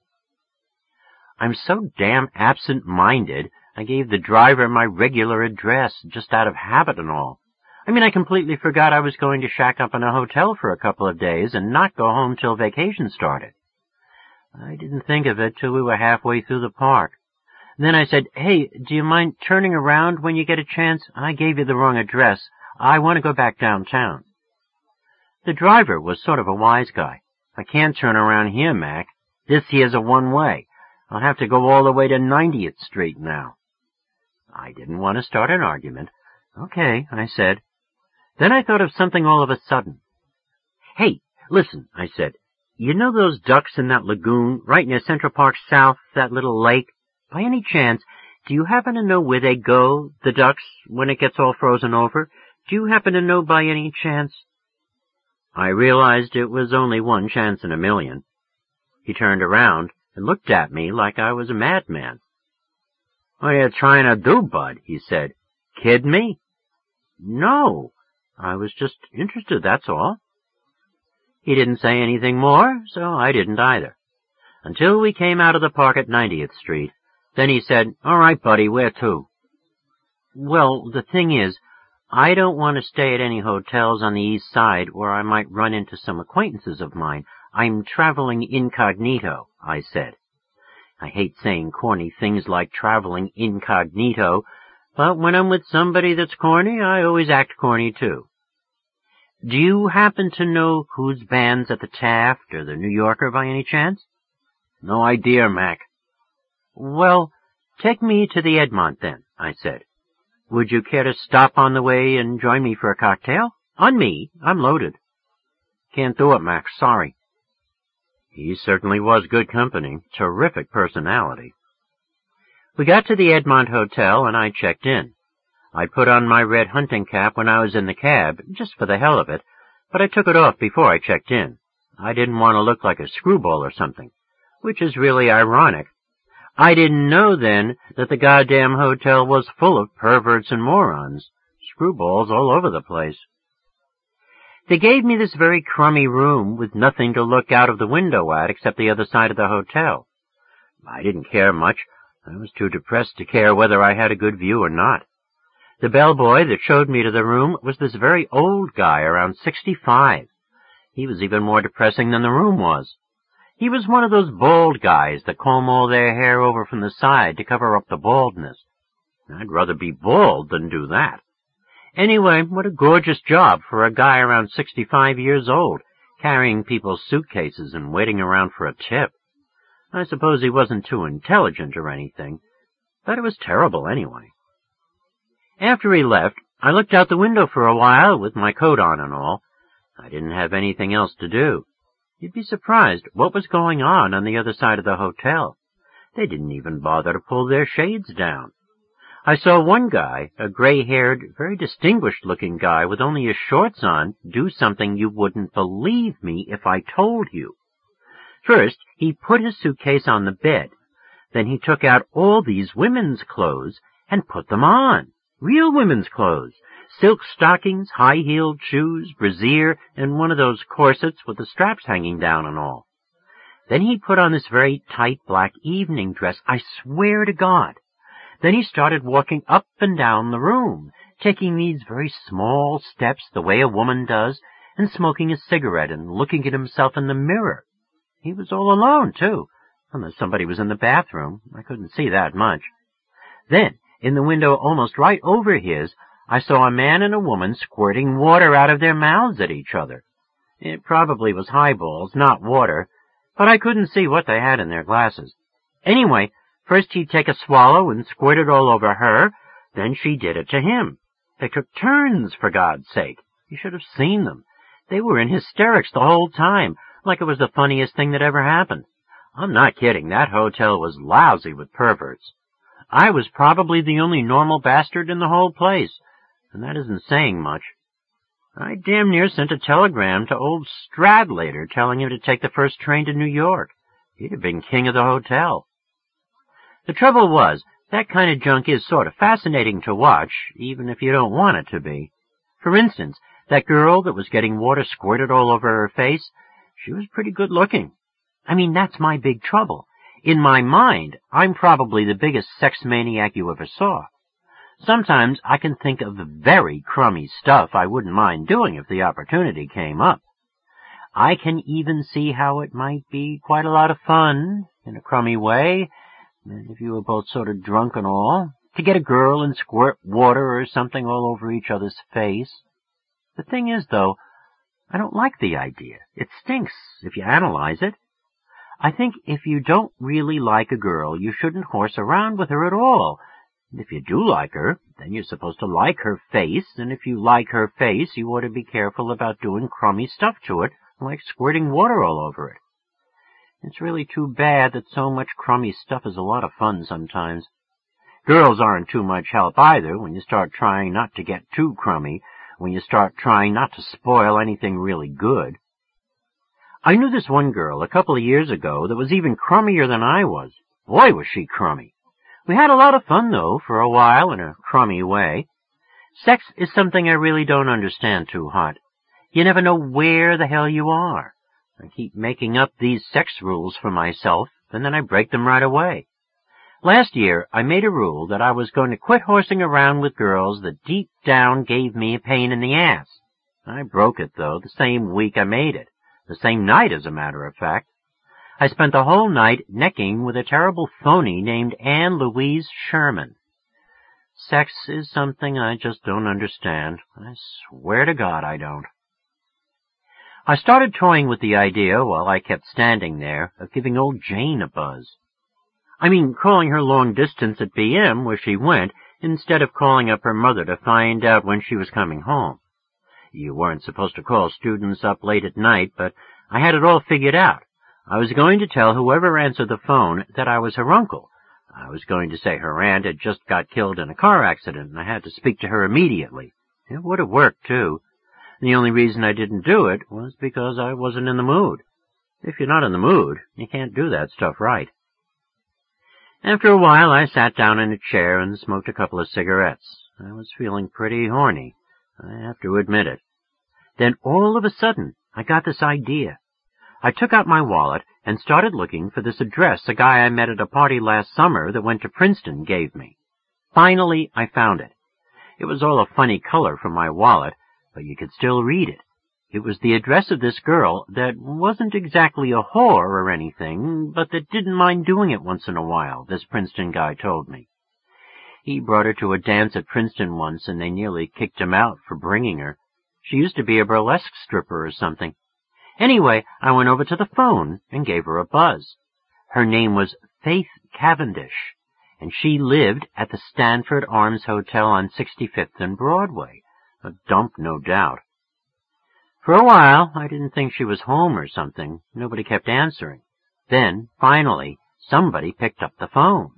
I'm so damn absent-minded, I gave the driver my regular address just out of habit and all. I completely forgot I was going to shack up in a hotel for a couple of days and not go home till vacation started. I didn't think of it till we were halfway through the park. Then I said, "Hey, do you mind turning around when you get a chance? I gave you the wrong address. I want to go back downtown." The driver was sort of a wise guy. "I can't turn around here, Mac. This here's a one-way. I'll have to go all the way to 90th Street now." I didn't want to start an argument. "Okay," I said. Then I thought of something all of a sudden. "Hey, listen," I said. "You know those ducks in that lagoon right near Central Park South, that little lake? By any chance, do you happen to know where they go, the ducks, when it gets all frozen over? Do you happen to know by any chance?" I realized it was only one chance in a million. He turned around and looked at me like I was a madman. "What are you trying to do, bud?" he said. "Kid me?" "No, I was just interested, that's all." He didn't say anything more, so I didn't either, until we came out of the park at 90th Street. Then he said, "All right, buddy, where to?" "Well, the thing is, I don't want to stay at any hotels on the east side where I might run into some acquaintances of mine. I'm traveling incognito," I said. I hate saying corny things like traveling incognito, but when I'm with somebody that's corny, I always act corny too. "Do you happen to know whose band's at the Taft or the New Yorker by any chance?" "No idea, Mac." "Well, take me to the Edmont then," I said. "Would you care to stop on the way and join me for a cocktail? On me, I'm loaded." Can't do it, Max. Sorry. He certainly was good company. Terrific personality. We got to the Edmont Hotel, and I checked in. I put on my red hunting cap when I was in the cab, just for the hell of it, but I took it off before I checked in. I didn't want to look like a screwball or something, which is really ironic. I didn't know then that the goddamn hotel was full of perverts and morons. Screwballs all over the place. They gave me this very crummy room with nothing to look out of the window at except the other side of the hotel. I didn't care much. I was too depressed to care whether I had a good view or not. The bellboy that showed me to the room was this very old guy, around 65. He was even more depressing than the room was. He was one of those bald guys that comb all their hair over from the side to cover up the baldness. I'd rather be bald than do that. Anyway, what a gorgeous job for a guy around 65 years old, carrying people's suitcases and waiting around for a tip. I suppose he wasn't too intelligent or anything, but it was terrible anyway. After he left, I looked out the window for a while with my coat on and all. I didn't have anything else to do. You'd be surprised what was going on the other side of the hotel. They didn't even bother to pull their shades down. I saw one guy, a gray-haired, very distinguished-looking guy with only his shorts on, do something you wouldn't believe me if I told you. First, he put his suitcase on the bed. Then he took out all these women's clothes and put them on. Real women's clothes. Silk stockings, high-heeled shoes, brassiere, and one of those corsets with the straps hanging down and all. Then he put on this very tight black evening dress, I swear to God. Then he started walking up and down the room, taking these very small steps the way a woman does, and smoking a cigarette and looking at himself in the mirror. He was all alone, too, unless somebody was in the bathroom. I couldn't see that much. Then, in the window almost right over his, I saw a man and a woman squirting water out of their mouths at each other. It probably was highballs, not water, but I couldn't see what they had in their glasses. Anyway, first he'd take a swallow and squirt it all over her, then she did it to him. They took turns, for God's sake. You should have seen them. They were in hysterics the whole time, like it was the funniest thing that ever happened. I'm not kidding, that hotel was lousy with perverts. I was probably the only normal bastard in the whole place, and that isn't saying much. I damn near sent a telegram to old Stradlater telling him to take the first train to New York. He'd have been king of the hotel. The trouble was, that kind of junk is sort of fascinating to watch, even if you don't want it to be. For instance, that girl that was getting water squirted all over her face, she was pretty good looking. I mean, that's my big trouble. In my mind, I'm probably the biggest sex maniac you ever saw. Sometimes I can think of very crummy stuff I wouldn't mind doing if the opportunity came up. I can even see how it might be quite a lot of fun, in a crummy way, if you were both sort of drunk and all, to get a girl and squirt water or something all over each other's face. The thing is, though, I don't like the idea. It stinks, if you analyze it. I think if you don't really like a girl, you shouldn't horse around with her at all. And if you do like her, then you're supposed to like her face, and if you like her face, you ought to be careful about doing crummy stuff to it, like squirting water all over it. It's really too bad that so much crummy stuff is a lot of fun sometimes. Girls aren't too much help either when you start trying not to get too crummy, when you start trying not to spoil anything really good. I knew this one girl a couple of years ago that was even crummier than I was. Boy, was she crummy. We had a lot of fun, though, for a while in a crummy way. Sex is something I really don't understand too hot. You never know where the hell you are. I keep making up these sex rules for myself, and then I break them right away. Last year, I made a rule that I was going to quit horsing around with girls that deep down gave me a pain in the ass. I broke it, though, the same week I made it. The same night, as a matter of fact. I spent the whole night necking with a terrible phony named Anne Louise Sherman. Sex is something I just don't understand. I swear to God I don't. I started toying with the idea, while I kept standing there, of giving old Jane a buzz. I mean, calling her long distance at BM where she went, instead of calling up her mother to find out when she was coming home. You weren't supposed to call students up late at night, but I had it all figured out. I was going to tell whoever answered the phone that I was her uncle. I was going to say her aunt had just got killed in a car accident, and I had to speak to her immediately. It would have worked, too. The only reason I didn't do it was because I wasn't in the mood. If you're not in the mood, you can't do that stuff right. After a while, I sat down in a chair and smoked a couple of cigarettes. I was feeling pretty horny. I have to admit it. Then all of a sudden, I got this idea. I took out my wallet and started looking for this address a guy I met at a party last summer that went to Princeton gave me. Finally, I found it. It was all a funny color from my wallet, but you could still read it. It was the address of this girl that wasn't exactly a whore or anything, but that didn't mind doing it once in a while, this Princeton guy told me. He brought her to a dance at Princeton once, and they nearly kicked him out for bringing her. She used to be a burlesque stripper or something. Anyway, I went over to the phone and gave her a buzz. Her name was Faith Cavendish, and she lived at the Stanford Arms Hotel on 65th and Broadway. A dump, no doubt. For a while, I didn't think she was home or something. Nobody kept answering. Then, finally, somebody picked up the phone.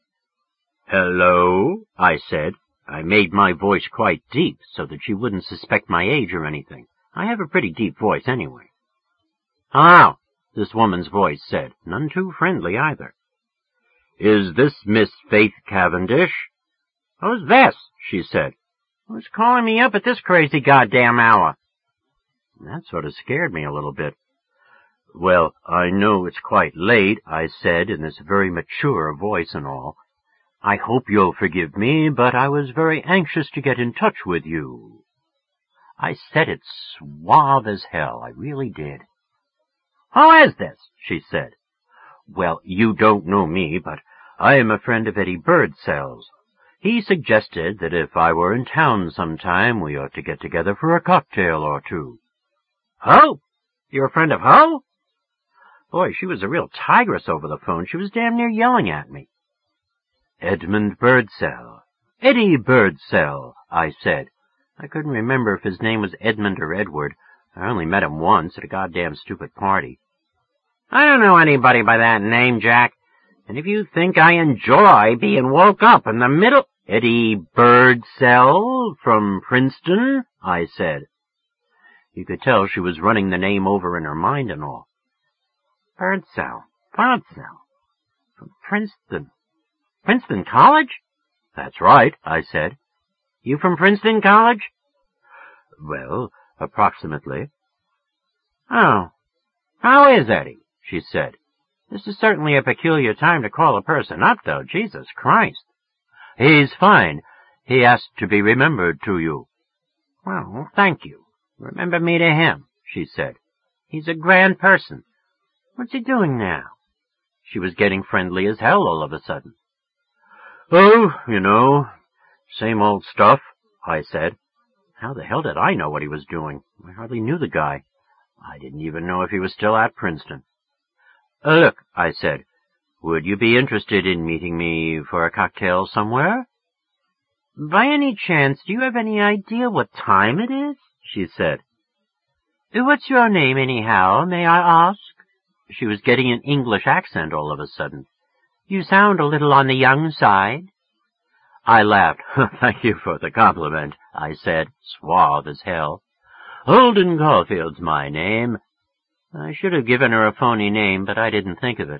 "Hello," I said. I made my voice quite deep so that she wouldn't suspect my age or anything. I have a pretty deep voice anyway. "Hello," this woman's voice said, none too friendly either. "Is this Miss Faith Cavendish?" "Who's this?" she said. "Who's calling me up at this crazy goddamn hour?" That sort of scared me a little bit. "Well, I know it's quite late," I said in this very mature voice and all. "I hope you'll forgive me, but I was very anxious to get in touch with you." I said it suave as hell, I really did. "Who is this?" she said. "Well, you don't know me, but I am a friend of Eddie Birdsell's. He suggested that if I were in town sometime, we ought to get together for a cocktail or two." "Who? You're a friend of who?" Boy, she was a real tigress over the phone. She was damn near yelling at me. "Edmund Birdsell. Eddie Birdsell," I said. I couldn't remember if his name was Edmund or Edward. I only met him once at a goddamn stupid party. "I don't know anybody by that name, Jack. And if you think I enjoy being woke up in the middle—" "Eddie Birdsell from Princeton," I said. You could tell she was running the name over in her mind and all. Birdsell. From Princeton. Princeton College?" "That's right," I said. "You from Princeton College?" "Well, approximately." "Oh. How is Eddie?" she said. "This is certainly a peculiar time to call a person up, though. Jesus Christ." "He's fine. He asked to be remembered to you." "Well, thank you. Remember me to him," she said. "He's a grand person. What's he doing now?" She was getting friendly as hell all of a sudden. "Oh, you know, same old stuff," I said. How the hell did I know what he was doing? I hardly knew the guy. I didn't even know if he was still at Princeton. "Look," I said, "would you be interested in meeting me for a cocktail somewhere?" "By any chance, do you have any idea what time it is?" she said. "What's your name, anyhow, may I ask?" She was getting an English accent all of a sudden. "You sound a little on the young side." I laughed. "Thank you for the compliment," I said, suave as hell. "Holden Caulfield's my name." I should have given her a phony name, but I didn't think of it.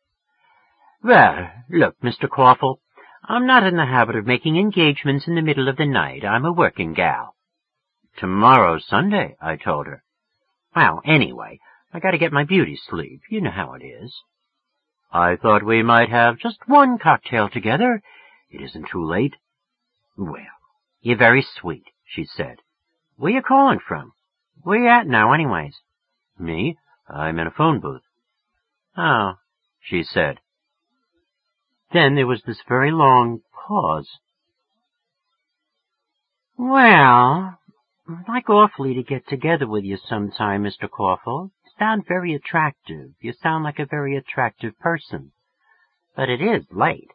"Well, look, Mr. Caulfield, I'm not in the habit of making engagements in the middle of the night. I'm a working gal." "Tomorrow's Sunday," I told her. "Well, anyway, I gotta get my beauty sleep. You know how it is." "I thought we might have just one cocktail together. It isn't too late." "Well, you're very sweet," she said. "Where you calling from? Where you at now, anyways?" "Me? I'm in a phone booth." "Oh," she said. Then there was this very long pause. "Well, I'd like awfully to get together with you sometime, Mr. Caulfield. You sound very attractive. You sound like a very attractive person. But it is late."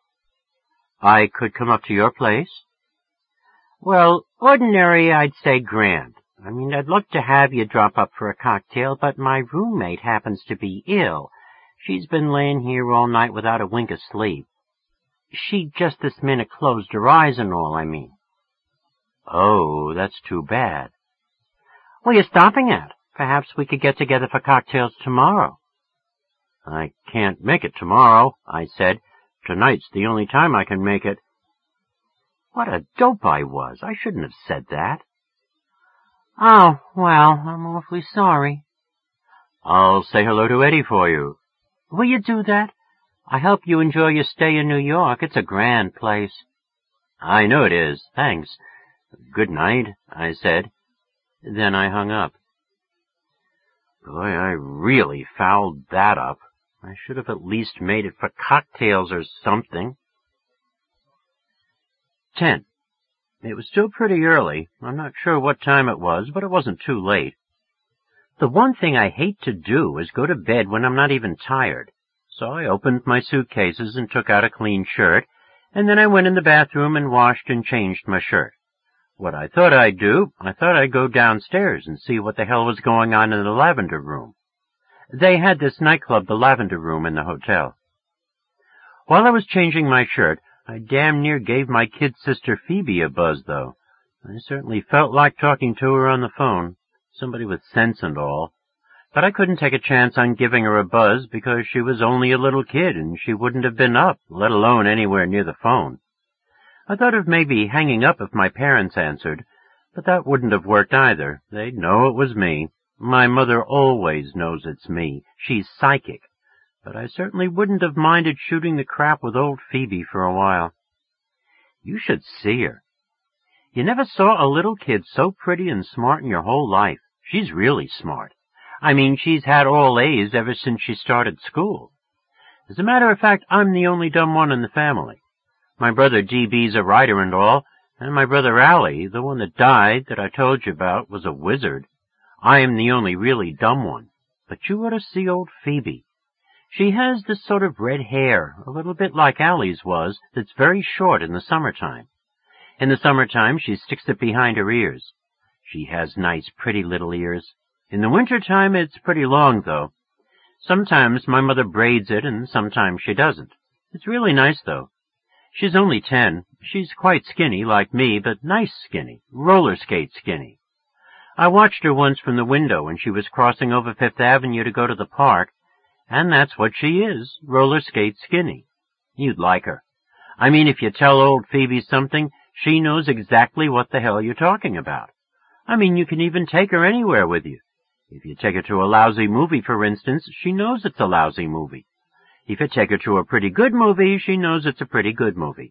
"I could come up to your place?" "Well, ordinary, I'd say grand. I'd love to have you drop up for a cocktail, but my roommate happens to be ill. She's been laying here all night without a wink of sleep. She just this minute closed her eyes and all, I mean. Oh, that's too bad. Where are you stopping at? Perhaps we could get together for cocktails tomorrow. I can't make it tomorrow, I said. Tonight's the only time I can make it. What a dope I was. I shouldn't have said that. Oh, well, I'm awfully sorry. I'll say hello to Eddie for you. Will you do that? I hope you enjoy your stay in New York. It's a grand place. I know it is. Thanks. Good night, I said. Then I hung up. Boy, I really fouled that up. I should have at least made it for cocktails or something. 10. It was still pretty early. I'm not sure what time it was, but it wasn't too late. The one thing I hate to do is go to bed when I'm not even tired. So I opened my suitcases and took out a clean shirt, and then I went in the bathroom and washed and changed my shirt. What I thought I'd do, I thought I'd go downstairs and see what the hell was going on in the Lavender Room. They had this nightclub, the Lavender Room, in the hotel. While I was changing my shirt, I damn near gave my kid sister Phoebe a buzz, though. I certainly felt like talking to her on the phone, somebody with sense and all. But I couldn't take a chance on giving her a buzz because she was only a little kid and she wouldn't have been up, let alone anywhere near the phone. I thought of maybe hanging up if my parents answered, but that wouldn't have worked either. They'd know it was me. My mother always knows it's me. She's psychic. But I certainly wouldn't have minded shooting the crap with old Phoebe for a while. You should see her. You never saw a little kid so pretty and smart in your whole life. She's really smart. She's had all A's ever since she started school. As a matter of fact, I'm the only dumb one in the family. My brother D.B.'s a writer and all, and my brother Allie, the one that died that I told you about, was a wizard. I am the only really dumb one. But you ought to see old Phoebe. She has this sort of red hair, a little bit like Allie's was, that's very short in the summertime. In the summertime, she sticks it behind her ears. She has nice, pretty little ears. In the wintertime, it's pretty long, though. Sometimes my mother braids it, and sometimes she doesn't. It's really nice, though. She's only 10. She's quite skinny, like me, but nice skinny, roller skate skinny. I watched her once from the window when she was crossing over Fifth Avenue to go to the park, and that's what she is, roller skate skinny. You'd like her. If you tell old Phoebe something, she knows exactly what the hell you're talking about. You can even take her anywhere with you. If you take her to a lousy movie, for instance, she knows it's a lousy movie. If you take her to a pretty good movie, she knows it's a pretty good movie.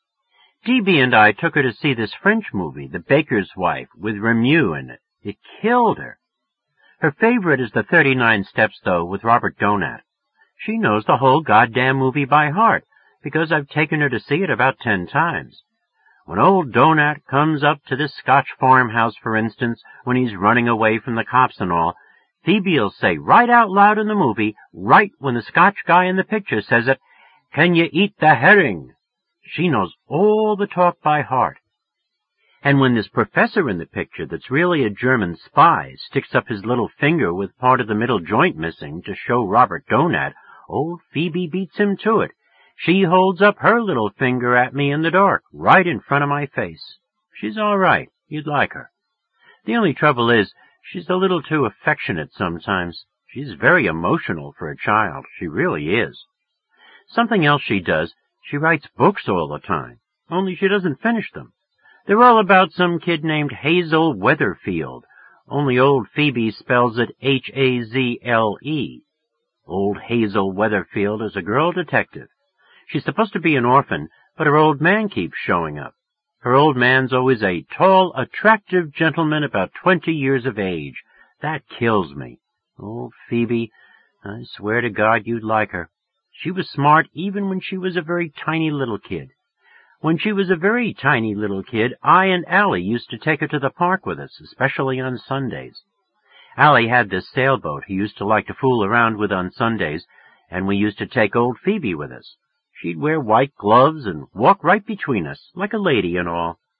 D.B. and I took her to see this French movie, The Baker's Wife, with Remieux in it. It killed her. Her favorite is The 39 Steps, though, with Robert Donat. She knows the whole goddamn movie by heart, because I've taken her to see it about 10 times. When old Donat comes up to this Scotch farmhouse, for instance, when he's running away from the cops and all, Phoebe'll say right out loud in the movie, right when the Scotch guy in the picture says it, "Can you eat the herring?" She knows all the talk by heart. And when this professor in the picture that's really a German spy sticks up his little finger with part of the middle joint missing to show Robert Donat, old Phoebe beats him to it. She holds up her little finger at me in the dark, right in front of my face. She's all right. You'd like her. The only trouble is, she's a little too affectionate sometimes. She's very emotional for a child. She really is. Something else she does, she writes books all the time, only she doesn't finish them. They're all about some kid named Hazel Weatherfield, only old Phoebe spells it H-A-Z-L-E. Old Hazel Weatherfield is a girl detective. She's supposed to be an orphan, but her old man keeps showing up. Her old man's always a tall, attractive gentleman about 20 years of age. That kills me. Old Phoebe, I swear to God you'd like her. She was smart even when she was a very tiny little kid. When she was a very tiny little kid, I and Allie used to take her to the park with us, especially on Sundays. Allie had this sailboat he used to like to fool around with on Sundays, and we used to take old Phoebe with us. She'd wear white gloves and walk right between us, like a lady and all.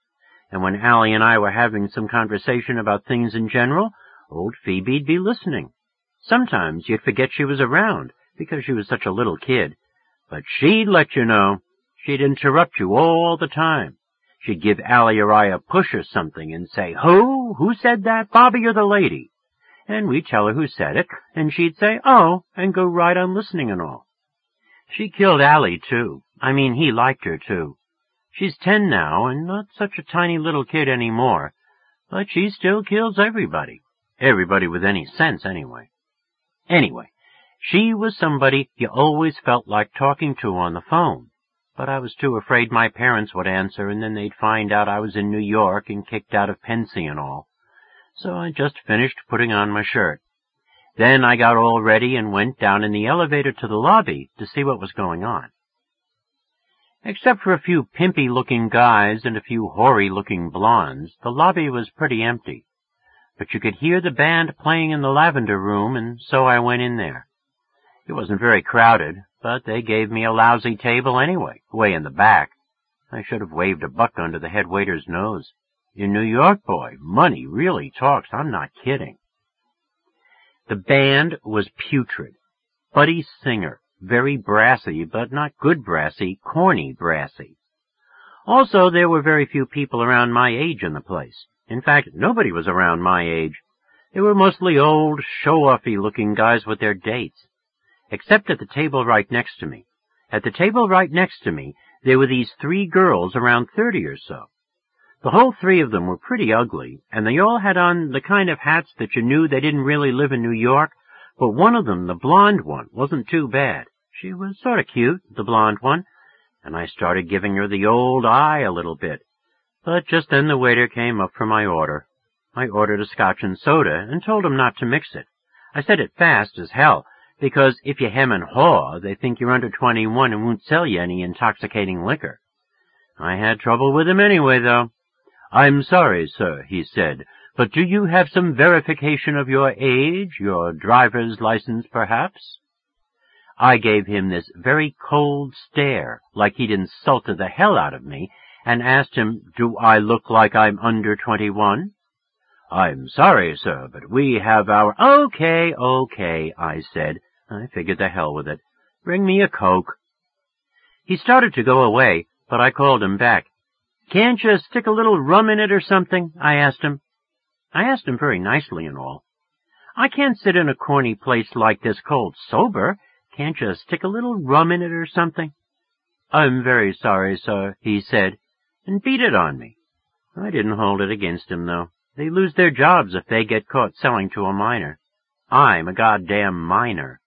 and when Allie and I were having some conversation about things in general, old Phoebe'd be listening. Sometimes you'd forget she was around, because she was such a little kid. But she'd let you know. She'd interrupt you all the time. She'd give Allie or I a push or something and say, "Who? Who said that? Bobby or the lady?" And we'd tell her who said it, and she'd say, "Oh," and go right on listening and all. She killed Allie, too. I mean, he liked her, too. She's 10 now, and not such a tiny little kid anymore, but she still kills everybody. Everybody with any sense, anyway. Anyway, she was somebody you always felt like talking to on the phone. But I was too afraid my parents would answer, and then they'd find out I was in New York and kicked out of Pensy and all. So I just finished putting on my shirt. Then I got all ready and went down in the elevator to the lobby to see what was going on. Except for a few pimpy-looking guys and a few hoary-looking blondes, the lobby was pretty empty. But you could hear the band playing in the lavender room, and so I went in there. It wasn't very crowded, but they gave me a lousy table anyway, way in the back. I should have waved a buck under the head waiter's nose. In New York, boy, money really talks. I'm not kidding. The band was putrid. Buddy Singer, very brassy, but not good brassy, corny brassy. Also, there were very few people around my age in the place. In fact, nobody was around my age. They were mostly old, show-offy looking guys with their dates. Except at the table right next to me. At the table right next to me, there were these 3 girls around 30 or so. The whole 3 of them were pretty ugly, and they all had on the kind of hats that you knew they didn't really live in New York, but one of them, the blonde one, wasn't too bad. She was sort of cute, the blonde one, and I started giving her the old eye a little bit. But just then the waiter came up for my order. I ordered a scotch and soda and told him not to mix it. I said it fast as hell, because if you hem and haw, they think you're under 21 and won't sell you any intoxicating liquor. I had trouble with him anyway, though. "I'm sorry, sir," he said, "but do you have some verification of your age, your driver's license, perhaps?" I gave him this very cold stare, like he'd insulted the hell out of me, and asked him, "Do I look like I'm under 21? "I'm sorry, sir, but we have our—" Okay, I said. I figured the hell with it. "Bring me a Coke." He started to go away, but I called him back. "Can't you stick a little rum in it or something?" I asked him. I asked him very nicely and all. "I can't sit in a corny place like this cold sober. Can't you stick a little rum in it or something?" "I'm very sorry, sir," he said, and beat it on me. I didn't hold it against him, though. They lose their jobs if they get caught selling to a minor. I'm a goddamn minor.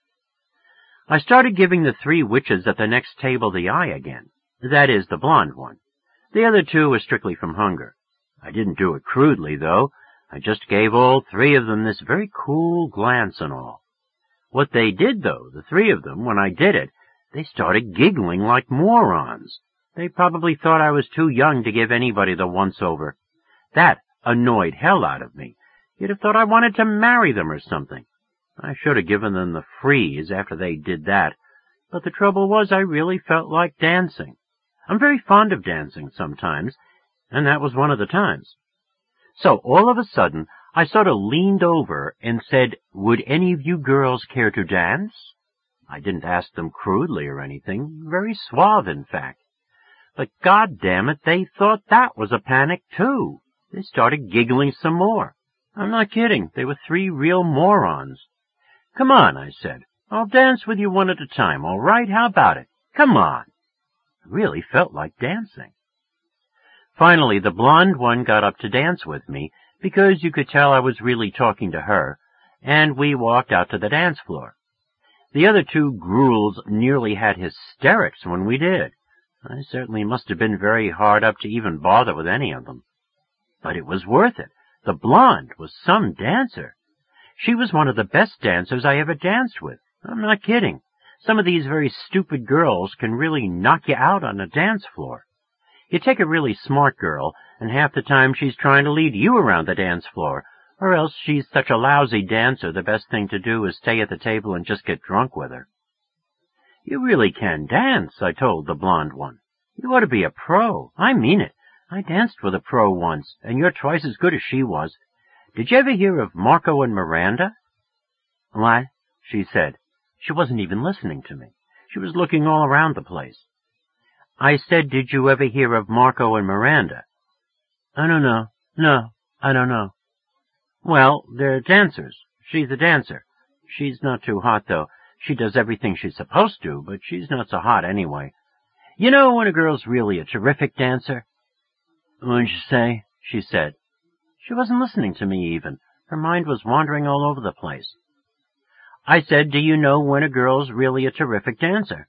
I started giving the 3 witches at the next table the eye again. That is, the blonde one. The other 2 were strictly from hunger. I didn't do it crudely, though. I just gave all 3 of them this very cool glance and all. What they did, though, the 3 of them, when I did it, they started giggling like morons. They probably thought I was too young to give anybody the once-over. That annoyed hell out of me. You'd have thought I wanted to marry them or something. I should have given them the freeze after they did that. But the trouble was I really felt like dancing. I'm very fond of dancing sometimes, and that was one of the times. So all of a sudden, I sort of leaned over and said, "Would any of you girls care to dance?" I didn't ask them crudely or anything, very suave, in fact. But goddamn it, they thought that was a panic, too. They started giggling some more. I'm not kidding. They were 3 real morons. "Come on," I said. "I'll dance with you one at a time, all right? How about it? Come on." I really felt like dancing. Finally, the blonde one got up to dance with me, because you could tell I was really talking to her, and we walked out to the dance floor. The other 2 gruels nearly had hysterics when we did. I certainly must have been very hard up to even bother with any of them. But it was worth it. The blonde was some dancer. She was one of the best dancers I ever danced with. I'm not kidding. Some of these very stupid girls can really knock you out on a dance floor. You take a really smart girl, and half the time she's trying to lead you around the dance floor, or else she's such a lousy dancer the best thing to do is stay at the table and just get drunk with her. "You really can dance," I told the blonde one. "You ought to be a pro. I mean it. I danced with a pro once, and you're twice as good as she was. Did you ever hear of Marco and Miranda? What? She said. She wasn't even listening to me. She was looking all around the place. I said, did you ever hear of Marco and Miranda? I don't know. No, I don't know. Well, they're dancers. She's a dancer. She's not too hot, though. She does everything she's supposed to, but she's not so hot anyway. You know when a girl's really a terrific dancer? What'd you say? She said. She wasn't listening to me even. Her mind was wandering all over the place. I said, do you know when a girl's really a terrific dancer?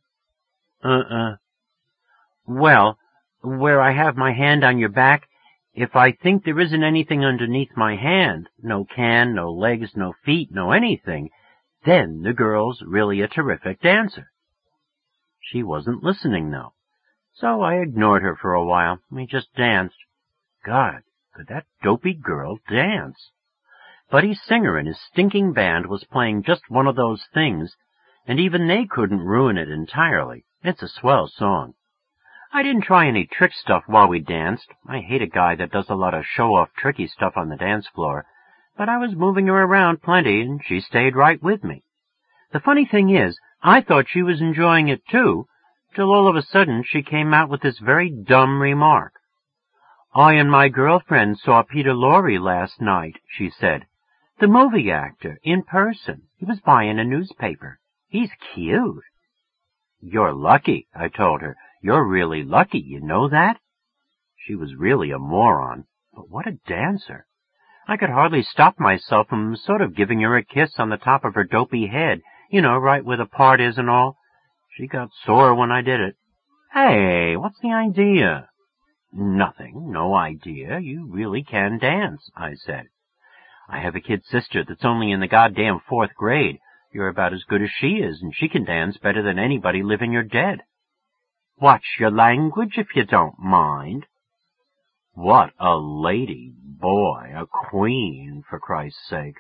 Well, where I have my hand on your back, if I think there isn't anything underneath my hand, no can, no legs, no feet, no anything, then the girl's really a terrific dancer. She wasn't listening, though. So I ignored her for a while. We just danced. God, could that dopey girl dance? Buddy Singer and his stinking band was playing just one of those things, and even they couldn't ruin it entirely. It's a swell song. I didn't try any trick stuff while we danced. I hate a guy that does a lot of show-off tricky stuff on the dance floor. But I was moving her around plenty, and she stayed right with me. The funny thing is, I thought she was enjoying it too, till all of a sudden she came out with this very dumb remark. I and my girlfriend saw Peter Lorre last night, she said. The movie actor, in person. He was buying a newspaper. He's cute. You're lucky, I told her. You're really lucky, you know that? She was really a moron, but what a dancer. I could hardly stop myself from sort of giving her a kiss on the top of her dopey head, you know, right where the part is and all. She got sore when I did it. Hey, what's the idea? Nothing, no idea. You really can dance, I said. I have a kid sister that's only in the goddamn 4th grade. You're about as good as she is, and she can dance better than anybody living or dead. Watch your language if you don't mind. What a lady, boy, a queen, for Christ's sake.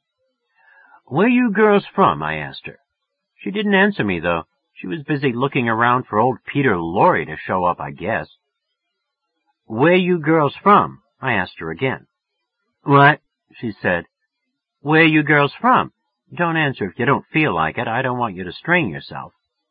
Where you girls from? I asked her. She didn't answer me, though. She was busy looking around for old Peter Lorre to show up, I guess. Where you girls from? I asked her again. What? She said. Where you girls from? Don't answer if you don't feel like it. I don't want you to strain yourself.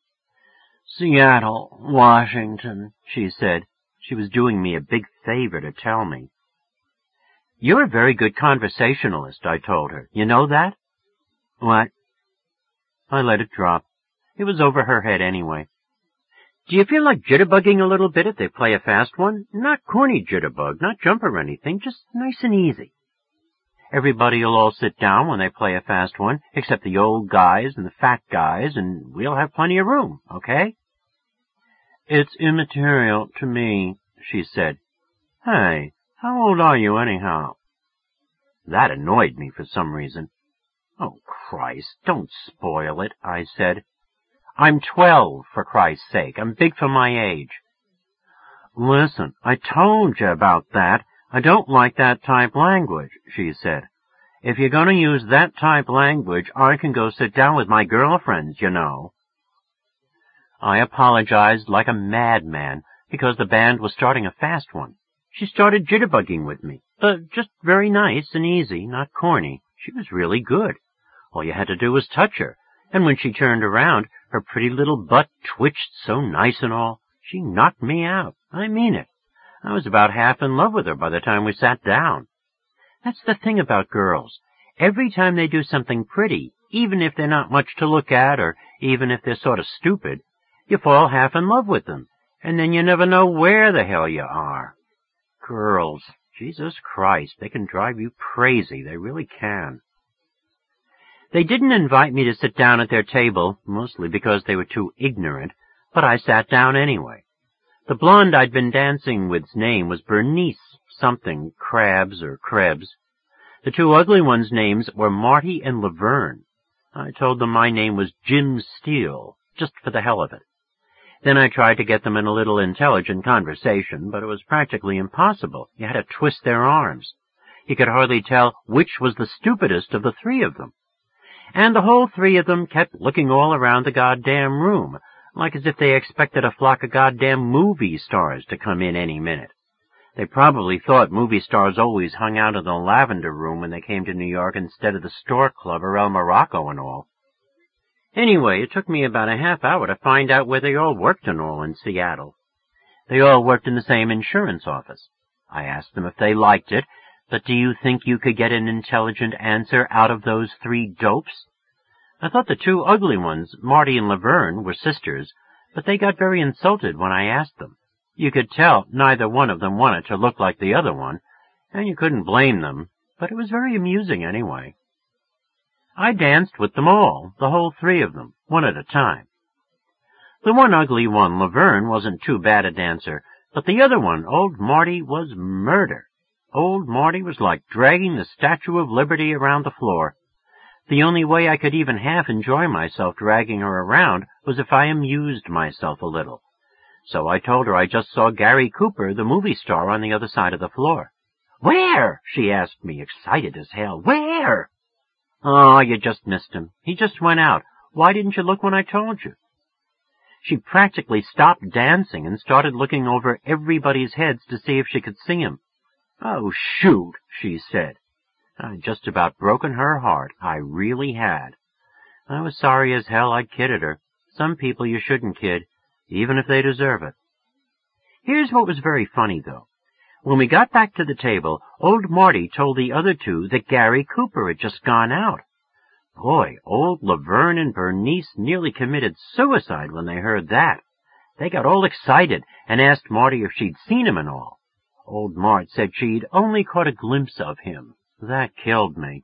Seattle, Washington, she said. She was doing me a big favor to tell me. You're a very good conversationalist, I told her. You know that? What? I let it drop. It was over her head anyway. Do you feel like jitterbugging a little bit if they play a fast one? Not corny jitterbug, not jump or anything, just nice and easy. Everybody'll all sit down when they play a fast one, except the old guys and the fat guys, and we'll have plenty of room, okay? It's immaterial to me, she said. Hey, how old are you anyhow? That annoyed me for some reason. Oh, Christ, don't spoil it, I said. I'm 12, for Christ's sake. I'm big for my age. Listen, I told you about that. I don't like that type language, she said. If you're going to use that type language, I can go sit down with my girlfriends, you know. I apologized like a madman because the band was starting a fast one. She started jitterbugging with me, but just very nice and easy, not corny. She was really good. All you had to do was touch her, and when she turned around, her pretty little butt twitched so nice and all. She knocked me out. I mean it. I was about half in love with her by the time we sat down. That's the thing about girls. Every time they do something pretty, even if they're not much to look at or even if they're sort of stupid, you fall half in love with them, and then you never know where the hell you are. Girls, Jesus Christ, they can drive you crazy. They really can. They didn't invite me to sit down at their table, mostly because they were too ignorant, but I sat down anyway. The blonde I'd been dancing with's name was Bernice something, Krabs or Krebs. The two ugly ones' names were Marty and Laverne. I told them my name was Jim Steele, just for the hell of it. Then I tried to get them in a little intelligent conversation, but it was practically impossible. You had to twist their arms. You could hardly tell which was the stupidest of the three of them. And the whole three of them kept looking all around the goddamn room, like as if they expected a flock of goddamn movie stars to come in any minute. They probably thought movie stars always hung out in the Lavender Room when they came to New York instead of the Stork Club or El Morocco and all. Anyway, it took me about a half hour to find out where they all worked and all in Seattle. They all worked in the same insurance office. I asked them if they liked it, but do you think you could get an intelligent answer out of those three dopes? I thought the two ugly ones, Marty and Laverne, were sisters, but they got very insulted when I asked them. You could tell neither one of them wanted to look like the other one, and you couldn't blame them, but it was very amusing anyway. I danced with them all, the whole three of them, one at a time. The one ugly one, Laverne, wasn't too bad a dancer, but the other one, old Marty, was murder. Old Marty was like dragging the Statue of Liberty around the floor. The only way I could even half enjoy myself dragging her around was if I amused myself a little. So I told her I just saw Gary Cooper, the movie star, on the other side of the floor. "Where?" she asked me, excited as hell. "Where?" "Oh, you just missed him. He just went out. Why didn't you look when I told you?" She practically stopped dancing and started looking over everybody's heads to see if she could see him. "Oh, shoot," she said. I'd just about broken her heart. I really had. I was sorry as hell I'd kidded her. Some people you shouldn't kid, even if they deserve it. Here's what was very funny, though. When we got back to the table, old Marty told the other two that Gary Cooper had just gone out. Boy, old Laverne and Bernice nearly committed suicide when they heard that. They got all excited and asked Marty if she'd seen him and all. Old Mart said she'd only caught a glimpse of him. That killed me.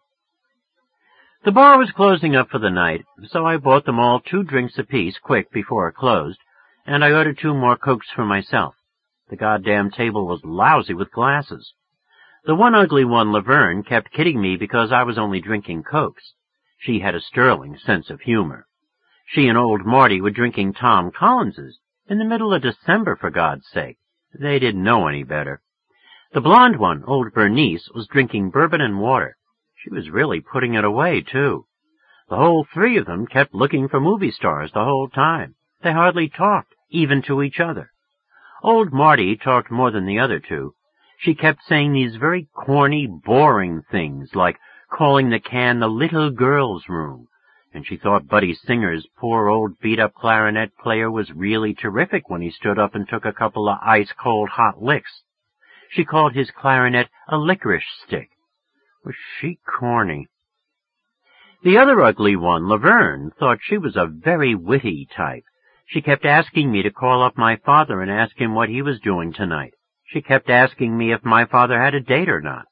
The bar was closing up for the night, so I bought them all 2 drinks apiece quick before it closed, and I ordered 2 more Cokes for myself. The goddamn table was lousy with glasses. The one ugly one, Laverne, kept kidding me because I was only drinking Cokes. She had a sterling sense of humor. She and old Marty were drinking Tom Collins's in the middle of December, for God's sake. They didn't know any better. The blonde one, old Bernice, was drinking bourbon and water. She was really putting it away, too. The whole 3 of them kept looking for movie stars the whole time. They hardly talked, even to each other. Old Marty talked more than the other 2. She kept saying these very corny, boring things, like calling the can the little girl's room, and she thought Buddy Singer's poor old beat-up clarinet player was really terrific when he stood up and took a couple of ice-cold hot licks. She called his clarinet a licorice stick. Was she corny? The other ugly one, Laverne, thought she was a very witty type. She kept asking me to call up my father and ask him what he was doing tonight. She kept asking me if my father had a date or not.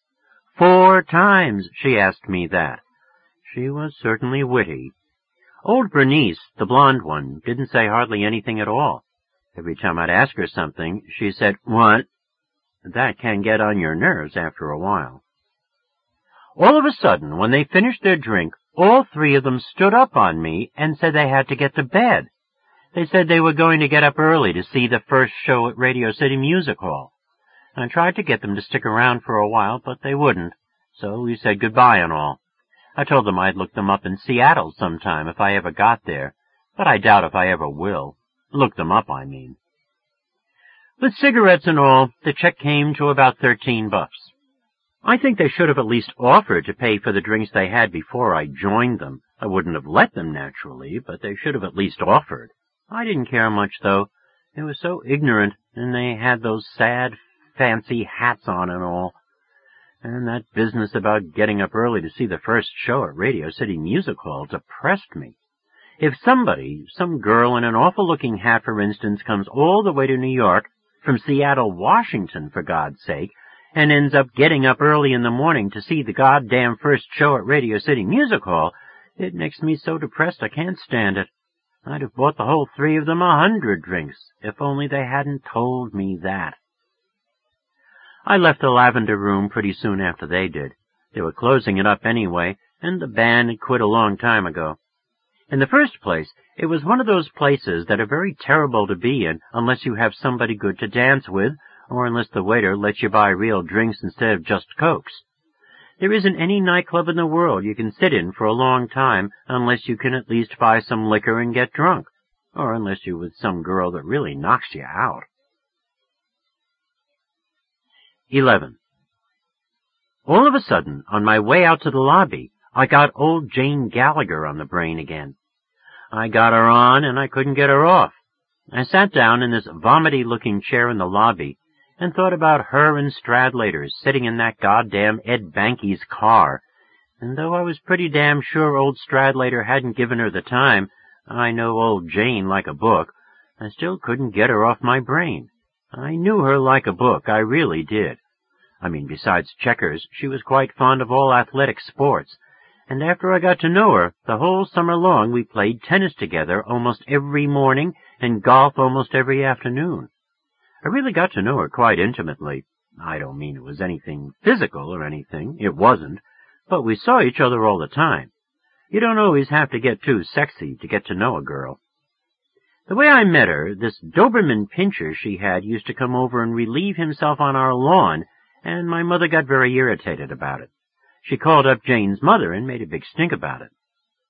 4 times she asked me that. She was certainly witty. Old Bernice, the blonde one, didn't say hardly anything at all. Every time I'd ask her something, she said, "What?" That can get on your nerves after a while. All of a sudden, when they finished their drink, all 3 of them stood up on me and said they had to get to bed. They said they were going to get up early to see the first show at Radio City Music Hall. I tried to get them to stick around for a while, but they wouldn't, so we said goodbye and all. I told them I'd look them up in Seattle sometime if I ever got there, but I doubt if I ever will. Look them up, I mean. With cigarettes and all, the check came to about $13. I think they should have at least offered to pay for the drinks they had before I joined them. I wouldn't have let them, naturally, but they should have at least offered. I didn't care much, though. They were so ignorant, and they had those sad, fancy hats on and all. And that business about getting up early to see the first show at Radio City Music Hall depressed me. If somebody, some girl in an awful-looking hat, for instance, comes all the way to New York, from Seattle, Washington, for God's sake, and ends up getting up early in the morning to see the goddamn first show at Radio City Music Hall, it makes me so depressed I can't stand it. I'd have bought the whole 3 of them 100 drinks, if only they hadn't told me that. I left the Lavender Room pretty soon after they did. They were closing it up anyway, and the band had quit a long time ago. In the first place, it was one of those places that are very terrible to be in unless you have somebody good to dance with, or unless the waiter lets you buy real drinks instead of just Cokes. There isn't any nightclub in the world you can sit in for a long time unless you can at least buy some liquor and get drunk, or unless you're with some girl that really knocks you out. 11. All of a sudden, on my way out to the lobby, I got old Jane Gallagher on the brain again. I got her on, and I couldn't get her off. I sat down in this vomity-looking chair in the lobby and thought about her and Stradlater sitting in that goddamn Ed Banky's car. And though I was pretty damn sure old Stradlater hadn't given her the time, I know old Jane like a book, I still couldn't get her off my brain. I knew her like a book, I really did. I mean, besides checkers, she was quite fond of all athletic sports, and after I got to know her, the whole summer long we played tennis together almost every morning and golf almost every afternoon. I really got to know her quite intimately. I don't mean it was anything physical or anything. It wasn't. But we saw each other all the time. You don't always have to get too sexy to get to know a girl. The way I met her, this Doberman Pinscher she had used to come over and relieve himself on our lawn, and my mother got very irritated about it. She called up Jane's mother and made a big stink about it.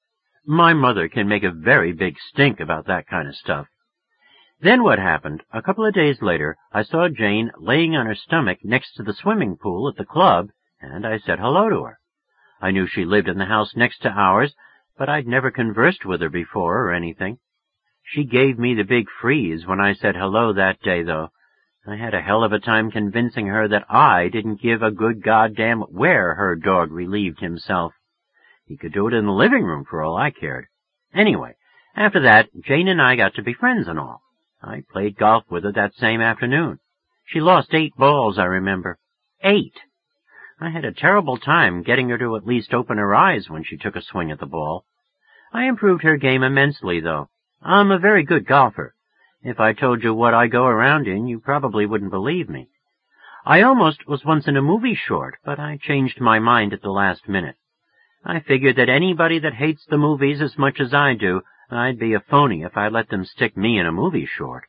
My mother can make a very big stink about that kind of stuff. Then what happened, a couple of days later, I saw Jane laying on her stomach next to the swimming pool at the club, and I said hello to her. I knew she lived in the house next to ours, but I'd never conversed with her before or anything. She gave me the big freeze when I said hello that day, though. I had a hell of a time convincing her that I didn't give a good goddamn where her dog relieved himself. He could do it in the living room for all I cared. Anyway, after that, Jane and I got to be friends and all. I played golf with her that same afternoon. She lost 8 balls, I remember. 8! I had a terrible time getting her to at least open her eyes when she took a swing at the ball. I improved her game immensely, though. I'm a very good golfer. If I told you what I go around in, you probably wouldn't believe me. I almost was once in a movie short, but I changed my mind at the last minute. I figured that anybody that hates the movies as much as I do, I'd be a phony if I let them stick me in a movie short.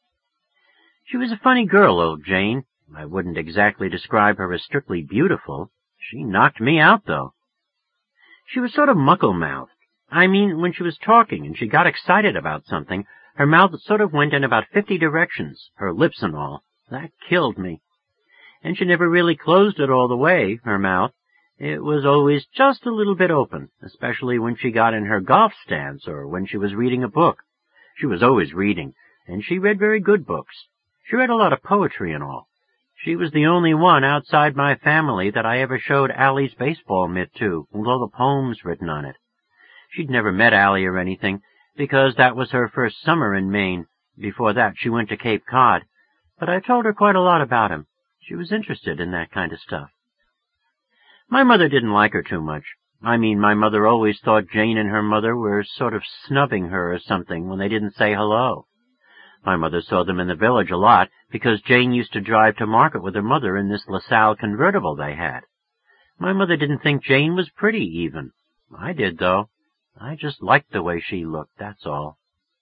She was a funny girl, old Jane. I wouldn't exactly describe her as strictly beautiful. She knocked me out, though. She was sort of muckle-mouthed. I mean, when she was talking and she got excited about something, her mouth sort of went in about 50 directions, her lips and all. That killed me. And she never really closed it all the way, her mouth. It was always just a little bit open, especially when she got in her golf stance or when she was reading a book. She was always reading, and she read very good books. She read a lot of poetry and all. She was the only one outside my family that I ever showed Allie's baseball mitt to, with all the poems written on it. She'd never met Allie or anything, because that was her first summer in Maine. Before that, she went to Cape Cod. But I told her quite a lot about him. She was interested in that kind of stuff. My mother didn't like her too much. I mean, my mother always thought Jane and her mother were sort of snubbing her or something when they didn't say hello. My mother saw them in the village a lot because Jane used to drive to market with her mother in this LaSalle convertible they had. My mother didn't think Jane was pretty, even. I did, though. I just liked the way she looked, that's all.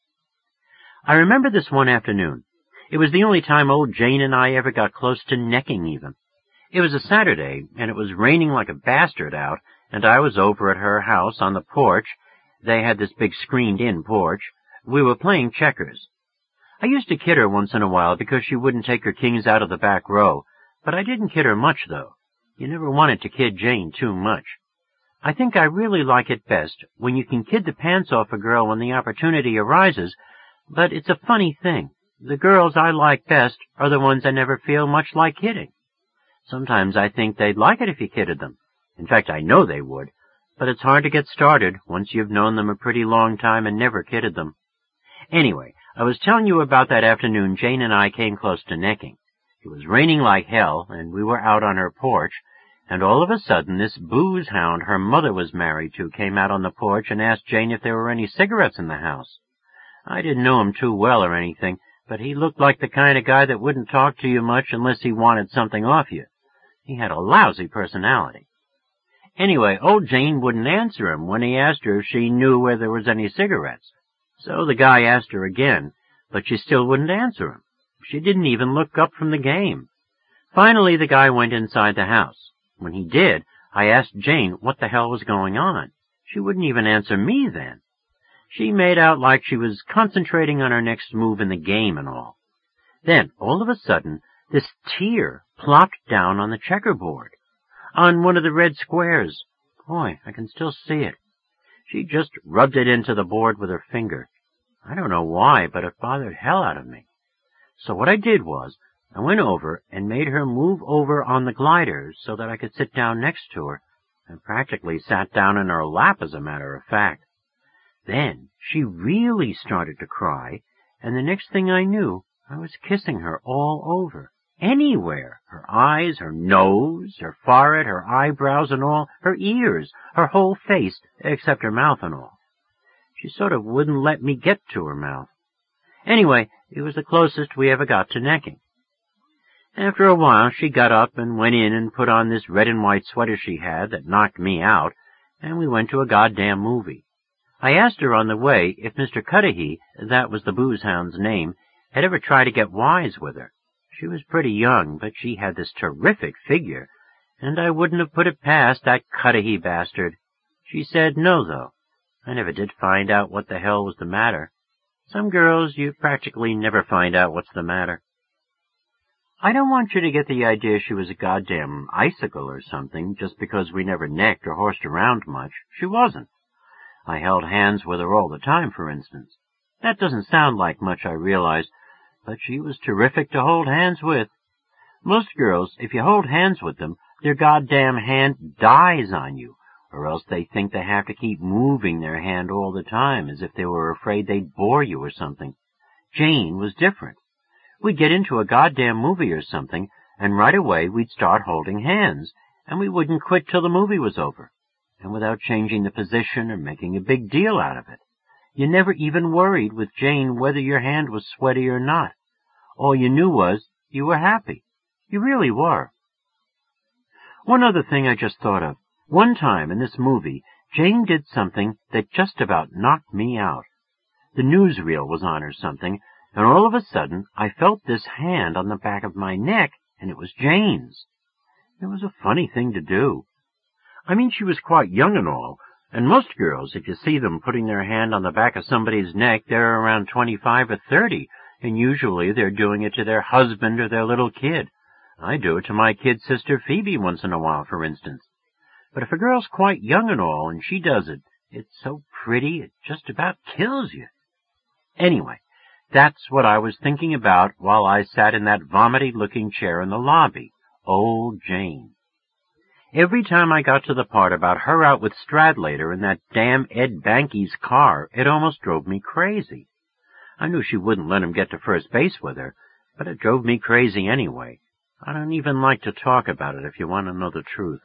I remember this one afternoon. It was the only time old Jane and I ever got close to necking even. It was a Saturday, and it was raining like a bastard out, and I was over at her house on the porch. They had this big screened-in porch. We were playing checkers. I used to kid her once in a while because she wouldn't take her kings out of the back row, but I didn't kid her much, though. You never wanted to kid Jane too much. I think I really like it best when you can kid the pants off a girl when the opportunity arises, but it's a funny thing. The girls I like best are the ones I never feel much like kidding. Sometimes I think they'd like it if you kidded them. In fact, I know they would, but it's hard to get started once you've known them a pretty long time and never kidded them. Anyway, I was telling you about that afternoon Jane and I came close to necking. It was raining like hell, and we were out on her porch, and all of a sudden this booze hound her mother was married to came out on the porch and asked Jane if there were any cigarettes in the house. I didn't know him too well or anything, but he looked like the kind of guy that wouldn't talk to you much unless he wanted something off you. He had a lousy personality. Anyway, old Jane wouldn't answer him when he asked her if she knew where there was any cigarettes. So the guy asked her again, but she still wouldn't answer him. She didn't even look up from the game. Finally, the guy went inside the house. When he did, I asked Jane what the hell was going on. She wouldn't even answer me then. She made out like she was concentrating on her next move in the game and all. Then, all of a sudden, This tear plopped down on the checkerboard, on one of the red squares. Boy, I can still see it. She just rubbed it into the board with her finger. I don't know why, but it bothered hell out of me. So what I did was, I went over and made her move over on the glider so that I could sit down next to her, and practically sat down in her lap, as a matter of fact. Then she really started to cry, and the next thing I knew, I was kissing her all over. Anywhere. Her eyes, her nose, her forehead, her eyebrows and all, her ears, her whole face, except her mouth and all. She sort of wouldn't let me get to her mouth. Anyway, it was the closest we ever got to necking. After a while, she got up and went in and put on this red and white sweater she had that knocked me out, and we went to a goddamn movie. I asked her on the way if Mr. Cudahy, that was the booze hound's name, had ever tried to get wise with her. She was pretty young, but she had this terrific figure, and I wouldn't have put it past that Cudahy bastard. She said no, though. I never did find out what the hell was the matter. Some girls, you practically never find out what's the matter. I don't want you to get the idea she was a goddamn icicle or something just because we never necked or horsed around much. She wasn't. I held hands with her all the time, for instance. That doesn't sound like much, I realize, but she was terrific to hold hands with. Most girls, if you hold hands with them, their goddamn hand dies on you, or else they think they have to keep moving their hand all the time as if they were afraid they'd bore you or something. Jane was different. We'd get into a goddamn movie or something, and right away we'd start holding hands, and we wouldn't quit till the movie was over, and without changing the position or making a big deal out of it. You never even worried with Jane whether your hand was sweaty or not. All you knew was you were happy. You really were. One other thing I just thought of. One time in this movie, Jane did something that just about knocked me out. The newsreel was on or something, and all of a sudden I felt this hand on the back of my neck, and it was Jane's. It was a funny thing to do. I mean, she was quite young and all, and most girls, if you see them putting their hand on the back of somebody's neck, they're around 25 or 30, and usually they're doing it to their husband or their little kid. I do it to my kid sister Phoebe once in a while, for instance. But if a girl's quite young and all, and she does it, it's so pretty it just about kills you. Anyway, that's what I was thinking about while I sat in that vomity-looking chair in the lobby. Old Jane. Every time I got to the part about her out with Stradlater in that damn Ed Banky's car, it almost drove me crazy. I knew she wouldn't let him get to first base with her, but it drove me crazy anyway. I don't even like to talk about it if you want to know the truth.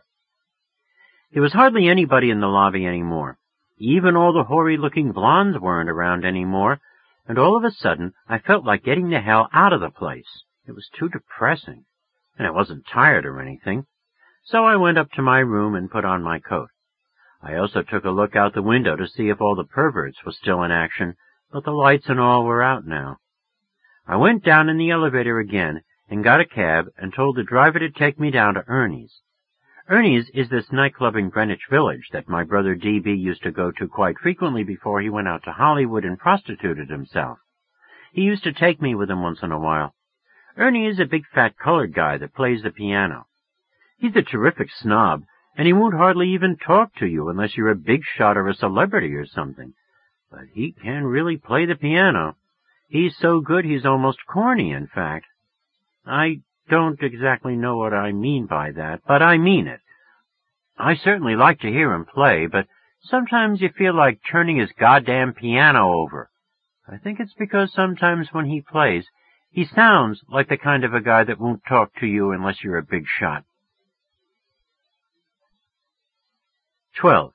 There was hardly anybody in the lobby anymore. Even all the hoary-looking blondes weren't around anymore, and all of a sudden I felt like getting the hell out of the place. It was too depressing, and I wasn't tired or anything. So I went up to my room and put on my coat. I also took a look out the window to see if all the perverts were still in action, but the lights and all were out now. I went down in the elevator again and got a cab and told the driver to take me down to Ernie's. Ernie's is this nightclub in Greenwich Village that my brother D.B. used to go to quite frequently before he went out to Hollywood and prostituted himself. He used to take me with him once in a while. Ernie is a big fat colored guy that plays the piano. He's a terrific snob, and he won't hardly even talk to you unless you're a big shot or a celebrity or something. But he can really play the piano. He's so good he's almost corny, in fact. I don't exactly know what I mean by that, but I mean it. I certainly like to hear him play, but sometimes you feel like turning his goddamn piano over. I think it's because sometimes when he plays, he sounds like the kind of a guy that won't talk to you unless you're a big shot. 12.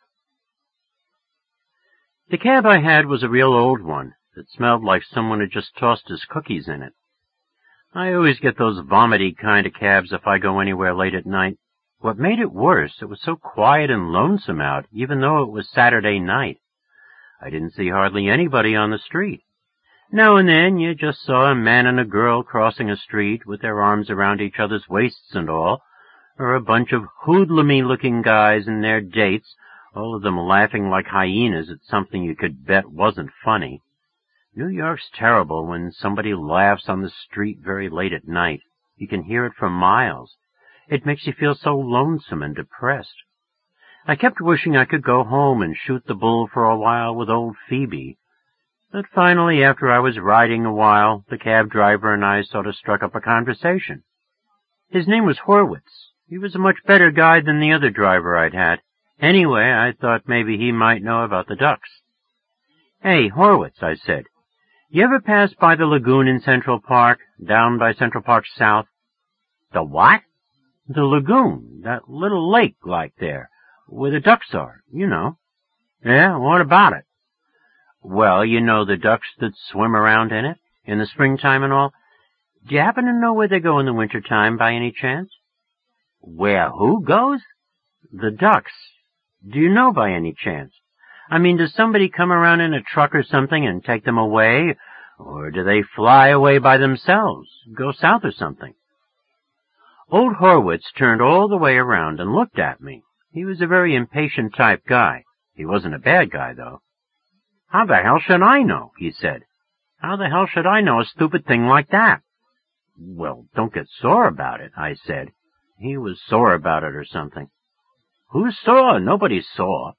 The cab I had was a real old one that smelled like someone had just tossed his cookies in it. I always get those vomity kind of cabs if I go anywhere late at night. What made it worse, it was so quiet and lonesome out, even though it was Saturday night. I didn't see hardly anybody on the street. Now and then you just saw a man and a girl crossing a street with their arms around each other's waists and all, or a bunch of hoodlum-y-looking guys and their dates, all of them laughing like hyenas at something you could bet wasn't funny. New York's terrible when somebody laughs on the street very late at night. You can hear it for miles. It makes you feel so lonesome and depressed. I kept wishing I could go home and shoot the bull for a while with old Phoebe. But finally, after I was riding a while, the cab driver and I sort of struck up a conversation. His name was Horwitz. He was a much better guide than the other driver I'd had. Anyway, I thought maybe he might know about the ducks. "Hey, Horwitz," I said, "you ever pass by the lagoon in Central Park, down by Central Park South?" "The what?" "The lagoon, that little lake like there, where the ducks are, you know." "Yeah, what about it?" "Well, you know the ducks that swim around in it, in the springtime and all. Do you happen to know where they go in the wintertime by any chance?" "Where who goes?" "The ducks. Do you know by any chance? I mean, does somebody come around in a truck or something and take them away, or do they fly away by themselves, go south or something?" Old Horwitz turned all the way around and looked at me. He was a very impatient type guy. He wasn't a bad guy, though. "How the hell should I know?" he said. "How the hell should I know a stupid thing like that?" "Well, don't get sore about it," I said. He was sore about it or something. "Who's sore? Nobody's sore."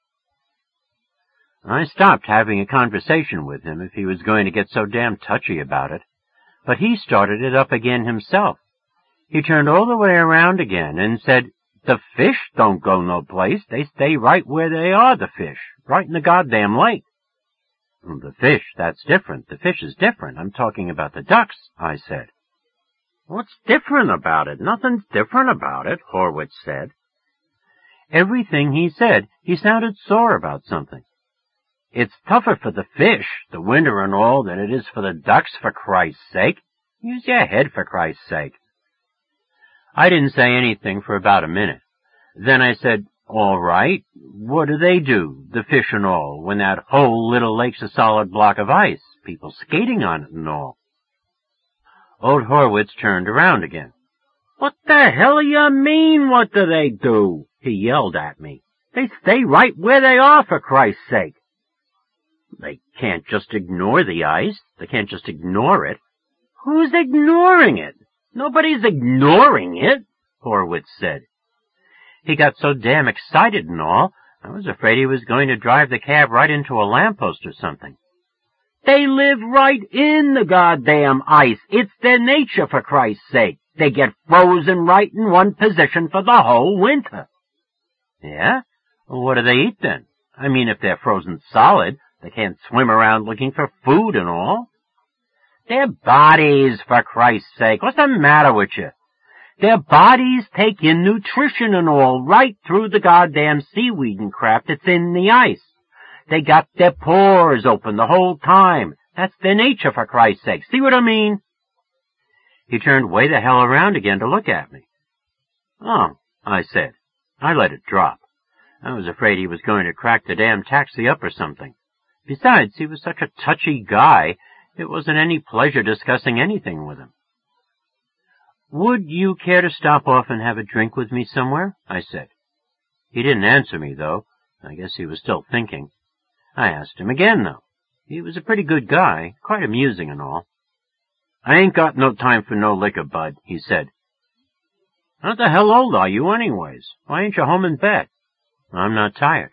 I stopped having a conversation with him if he was going to get so damn touchy about it. But he started it up again himself. He turned all the way around again and said, "The fish don't go no place. They stay right where they are, the fish, right in the goddamn lake." "The fish, that's different. The fish is different. I'm talking about the ducks," I said. "What's different about it? Nothing's different about it," Horwitz said. Everything he said, he sounded sore about something. "It's tougher for the fish, the winter and all, than it is for the ducks, for Christ's sake. Use your head, for Christ's sake." I didn't say anything for about a minute. Then I said, "All right, what do they do, the fish and all, when that whole little lake's a solid block of ice, people skating on it and all?" Old Horwitz turned around again. "What the hell you mean, what do they do?" he yelled at me. "They stay right where they are, for Christ's sake." "They can't just ignore the ice. They can't just ignore it." "Who's ignoring it? Nobody's ignoring it," Horwitz said. He got so damn excited and all, I was afraid he was going to drive the cab right into a lamppost or something. "They live right in the goddamn ice. It's their nature, for Christ's sake. They get frozen right in one position for the whole winter." "Yeah? Well, what do they eat then? I mean, if they're frozen solid, they can't swim around looking for food and all." "Their bodies, for Christ's sake. What's the matter with you? Their bodies take in nutrition and all right through the goddamn seaweed and crap that's in the ice. They got their pores open the whole time. That's their nature, for Christ's sake. See what I mean?" He turned way the hell around again to look at me. "Oh," I said. I let it drop. I was afraid he was going to crack the damn taxi up or something. Besides, he was such a touchy guy, it wasn't any pleasure discussing anything with him. "Would you care to stop off and have a drink with me somewhere?" I said. He didn't answer me, though. I guess he was still thinking. I asked him again, though. He was a pretty good guy, quite amusing and all. "I ain't got no time for no liquor, bud," he said. "How the hell old are you anyways? Why ain't you home in bed?" "I'm not tired."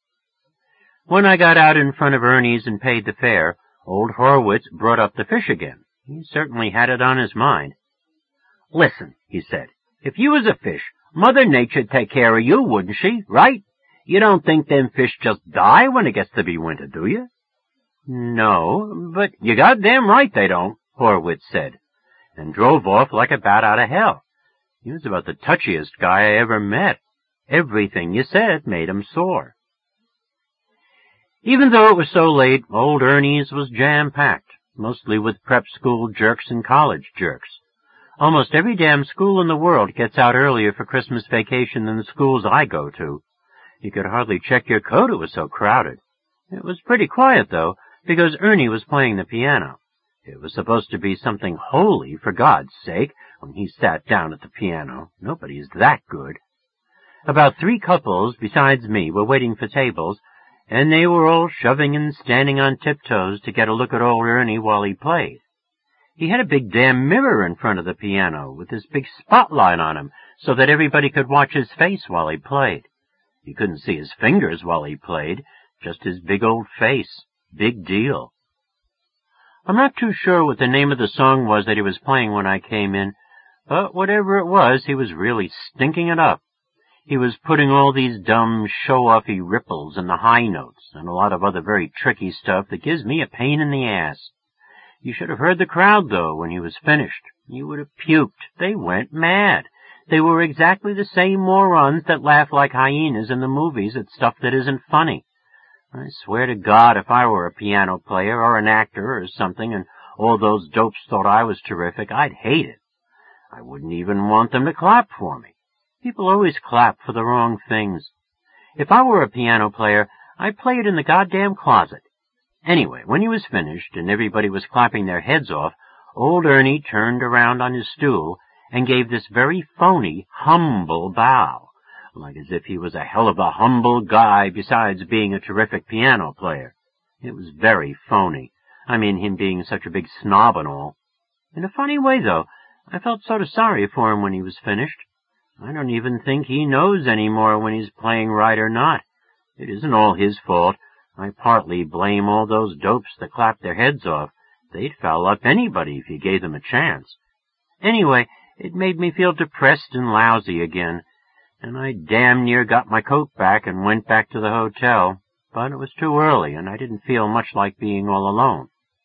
When I got out in front of Ernie's and paid the fare, old Horwitz brought up the fish again. He certainly had it on his mind. "Listen," he said, "if you was a fish, Mother Nature'd take care of you, wouldn't she, right? You don't think them fish just die when it gets to be winter, do you?" "No, but you goddamn right they don't," Horwitz said, and drove off like a bat out of hell. He was about the touchiest guy I ever met. Everything you said made him sore. Even though it was so late, old Ernie's was jam-packed, mostly with prep school jerks and college jerks. Almost every damn school in the world gets out earlier for Christmas vacation than the schools I go to. You could hardly check your coat, it was so crowded. It was pretty quiet, though, because Ernie was playing the piano. It was supposed to be something holy, for God's sake, when he sat down at the piano. Nobody's that good. About 3 couples, besides me, were waiting for tables, and they were all shoving and standing on tiptoes to get a look at old Ernie while he played. He had a big damn mirror in front of the piano with this big spotlight on him so that everybody could watch his face while he played. You couldn't see his fingers while he played, just his big old face. Big deal. I'm not too sure what the name of the song was that he was playing when I came in, but whatever it was, he was really stinking it up. He was putting all these dumb, show-offy ripples in the high notes and a lot of other very tricky stuff that gives me a pain in the ass. You should have heard the crowd, though, when he was finished. You would have puked. They went mad. They were exactly the same morons that laugh like hyenas in the movies at stuff that isn't funny. I swear to God, if I were a piano player or an actor or something and all those dopes thought I was terrific, I'd hate it. I wouldn't even want them to clap for me. People always clap for the wrong things. If I were a piano player, I'd play it in the goddamn closet. Anyway, when he was finished and everybody was clapping their heads off, old Ernie turned around on his stool and gave this very phony, humble bow, like as if he was a hell of a humble guy besides being a terrific piano player. It was very phony. I mean, him being such a big snob and all. In a funny way, though, I felt sort of sorry for him when he was finished. I don't even think he knows any more when he's playing right or not. It isn't all his fault. I partly blame all those dopes that clapped their heads off. They'd foul up anybody if you gave them a chance. Anyway, it made me feel depressed and lousy again, and I damn near got my coat back and went back to the hotel, but it was too early, and I didn't feel much like being all alone.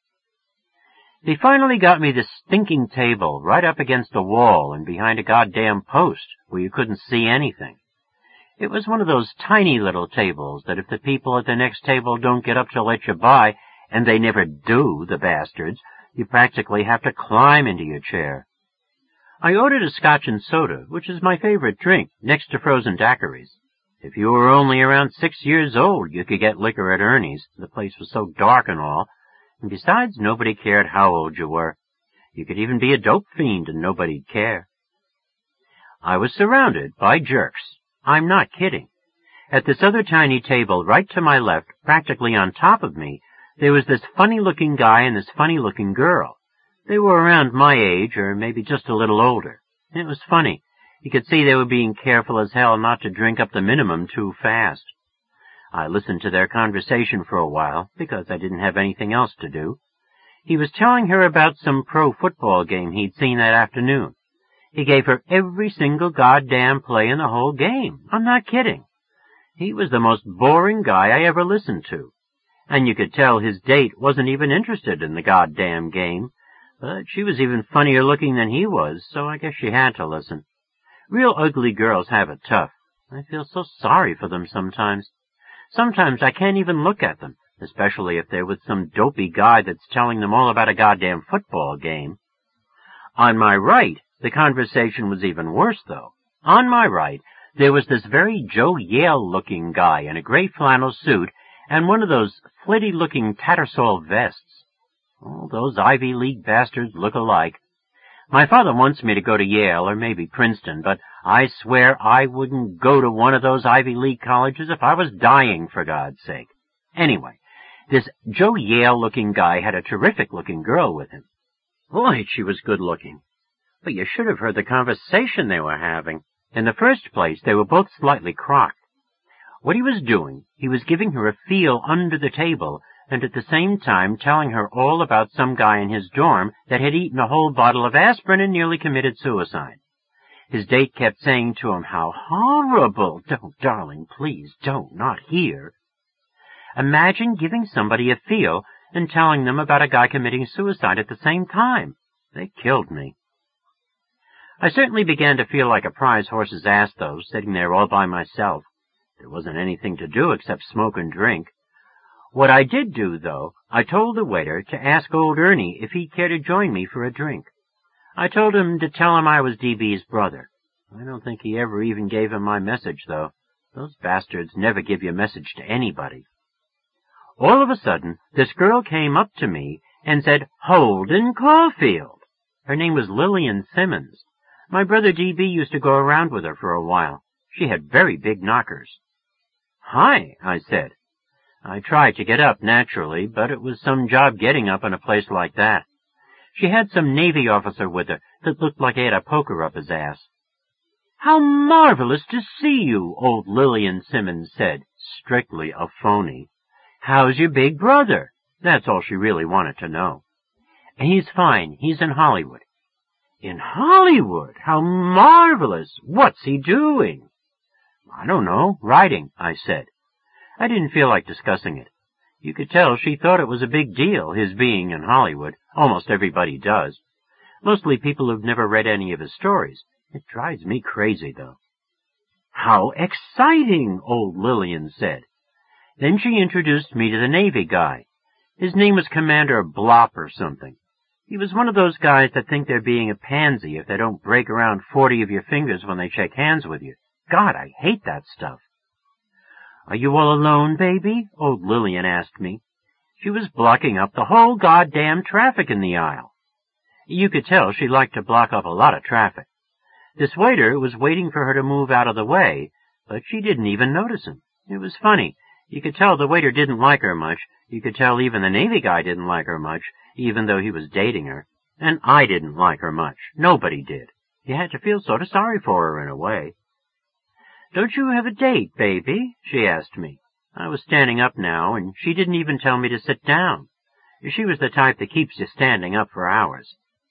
They finally got me this stinking table right up against a wall and behind a goddamn post where you couldn't see anything. It was one of those tiny little tables that if the people at the next table don't get up to let you by, and they never do, the bastards, you practically have to climb into your chair. I ordered a scotch and soda, which is my favorite drink, next to frozen daiquiris. If you were only around 6 years old, you could get liquor at Ernie's. The place was so dark and all. And besides, nobody cared how old you were. You could even be a dope fiend and nobody'd care. I was surrounded by jerks. I'm not kidding. At this other tiny table right to my left, practically on top of me, there was this funny-looking guy and this funny-looking girl. They were around my age, or maybe just a little older. And it was funny. You could see they were being careful as hell not to drink up the minimum too fast. I listened to their conversation for a while, because I didn't have anything else to do. He was telling her about some pro football game he'd seen that afternoon. He gave her every single goddamn play in the whole game. I'm not kidding. He was the most boring guy I ever listened to. And you could tell his date wasn't even interested in the goddamn game. But she was even funnier looking than he was, so I guess she had to listen. Real ugly girls have it tough. I feel so sorry for them sometimes. Sometimes I can't even look at them, especially if they're with some dopey guy that's telling them all about a goddamn football game. On my right, the conversation was even worse, though. On my right, there was this very Joe Yale-looking guy in a gray flannel suit and one of those flitty-looking Tattersall vests. All those Ivy League bastards look alike. My father wants me to go to Yale or maybe Princeton, but I swear I wouldn't go to one of those Ivy League colleges if I was dying, for God's sake. Anyway, this Joe Yale-looking guy had a terrific-looking girl with him. Boy, she was good-looking. But you should have heard the conversation they were having. In the first place, they were both slightly crocked. What he was doing, he was giving her a feel under the table, and at the same time telling her all about some guy in his dorm that had eaten a whole bottle of aspirin and nearly committed suicide. His date kept saying to him, "How horrible! Don't, darling, please don't, not here." Imagine giving somebody a feel and telling them about a guy committing suicide at the same time. They killed me. I certainly began to feel like a prize horse's ass, though, sitting there all by myself. There wasn't anything to do except smoke and drink. What I did do, though, I told the waiter to ask old Ernie if he'd care to join me for a drink. I told him to tell him I was DB's brother. I don't think he ever even gave him my message, though. Those bastards never give your message to anybody. All of a sudden, this girl came up to me and said, "Holden Caulfield." Her name was Lillian Simmons. My brother DB used to go around with her for a while. She had very big knockers. "Hi," I said. I tried to get up, naturally, but it was some job getting up in a place like that. She had some Navy officer with her that looked like he had a poker up his ass. "How marvelous to see you," old Lillian Simmons said, strictly a phony. "How's your big brother?" That's all she really wanted to know. "He's fine. He's in Hollywood." "In Hollywood? How marvelous! What's he doing?" "I don't know. Writing," I said. I didn't feel like discussing it. You could tell she thought it was a big deal, his being in Hollywood. Almost everybody does. Mostly people who've never read any of his stories. It drives me crazy, though. "How exciting!" old Lillian said. Then she introduced me to the Navy guy. His name was Commander Blop or something. He was one of those guys that think they're being a pansy if they don't break around 40 of your fingers when they shake hands with you. God, I hate that stuff. "Are you all alone, baby?" old Lillian asked me. She was blocking up the whole goddamn traffic in the aisle. You could tell she liked to block up a lot of traffic. This waiter was waiting for her to move out of the way, but she didn't even notice him. It was funny. You could tell the waiter didn't like her much. You could tell even the Navy guy didn't like her much, even though he was dating her. And I didn't like her much. Nobody did. You had to feel sort of sorry for her in a way. "Don't you have a date, baby?" she asked me. I was standing up now, and she didn't even tell me to sit down. She was the type that keeps you standing up for hours.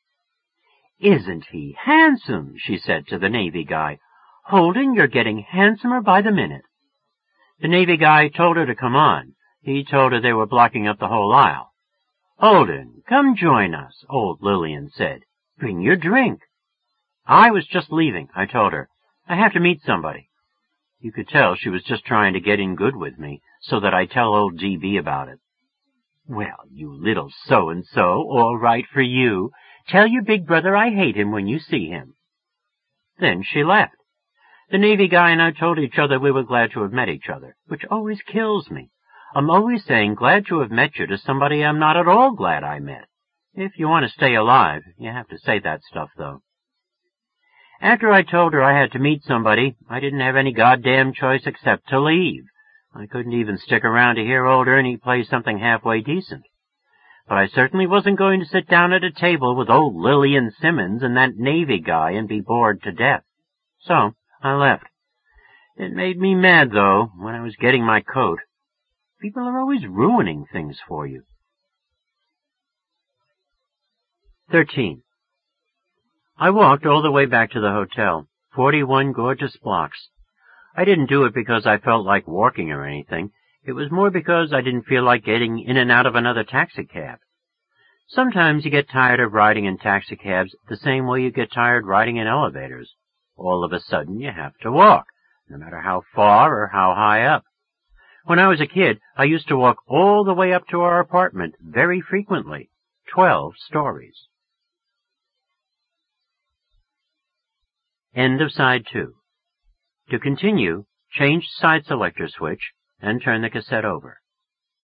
"Isn't he handsome?" she said to the Navy guy. "Holden, you're getting handsomer by the minute." The Navy guy told her to come on. He told her they were blocking up the whole aisle. "Holden, come join us," old Lillian said. "Bring your drink." I was just leaving, I told her. I have to meet somebody. You could tell she was just trying to get in good with me, so that I'd tell old DB about it. "Well, you little so-and-so, all right for you. Tell your big brother I hate him when you see him." Then she left. The Navy guy and I told each other we were glad to have met each other, which always kills me. I'm always saying glad to have met you to somebody I'm not at all glad I met. If you want to stay alive, you have to say that stuff, though. After I told her I had to meet somebody, I didn't have any goddamn choice except to leave. I couldn't even stick around to hear old Ernie play something halfway decent. But I certainly wasn't going to sit down at a table with old Lillian Simmons and that Navy guy and be bored to death. So I left. It made me mad, though, when I was getting my coat. People are always ruining things for you. 13. I walked all the way back to the hotel, 41 gorgeous blocks. I didn't do it because I felt like walking or anything. It was more because I didn't feel like getting in and out of another taxicab. Sometimes you get tired of riding in taxicabs the same way you get tired riding in elevators. All of a sudden you have to walk, no matter how far or how high up. When I was a kid, I used to walk all the way up to our apartment very frequently, 12 stories. End of side 2. To continue, change side selector switch and turn the cassette over.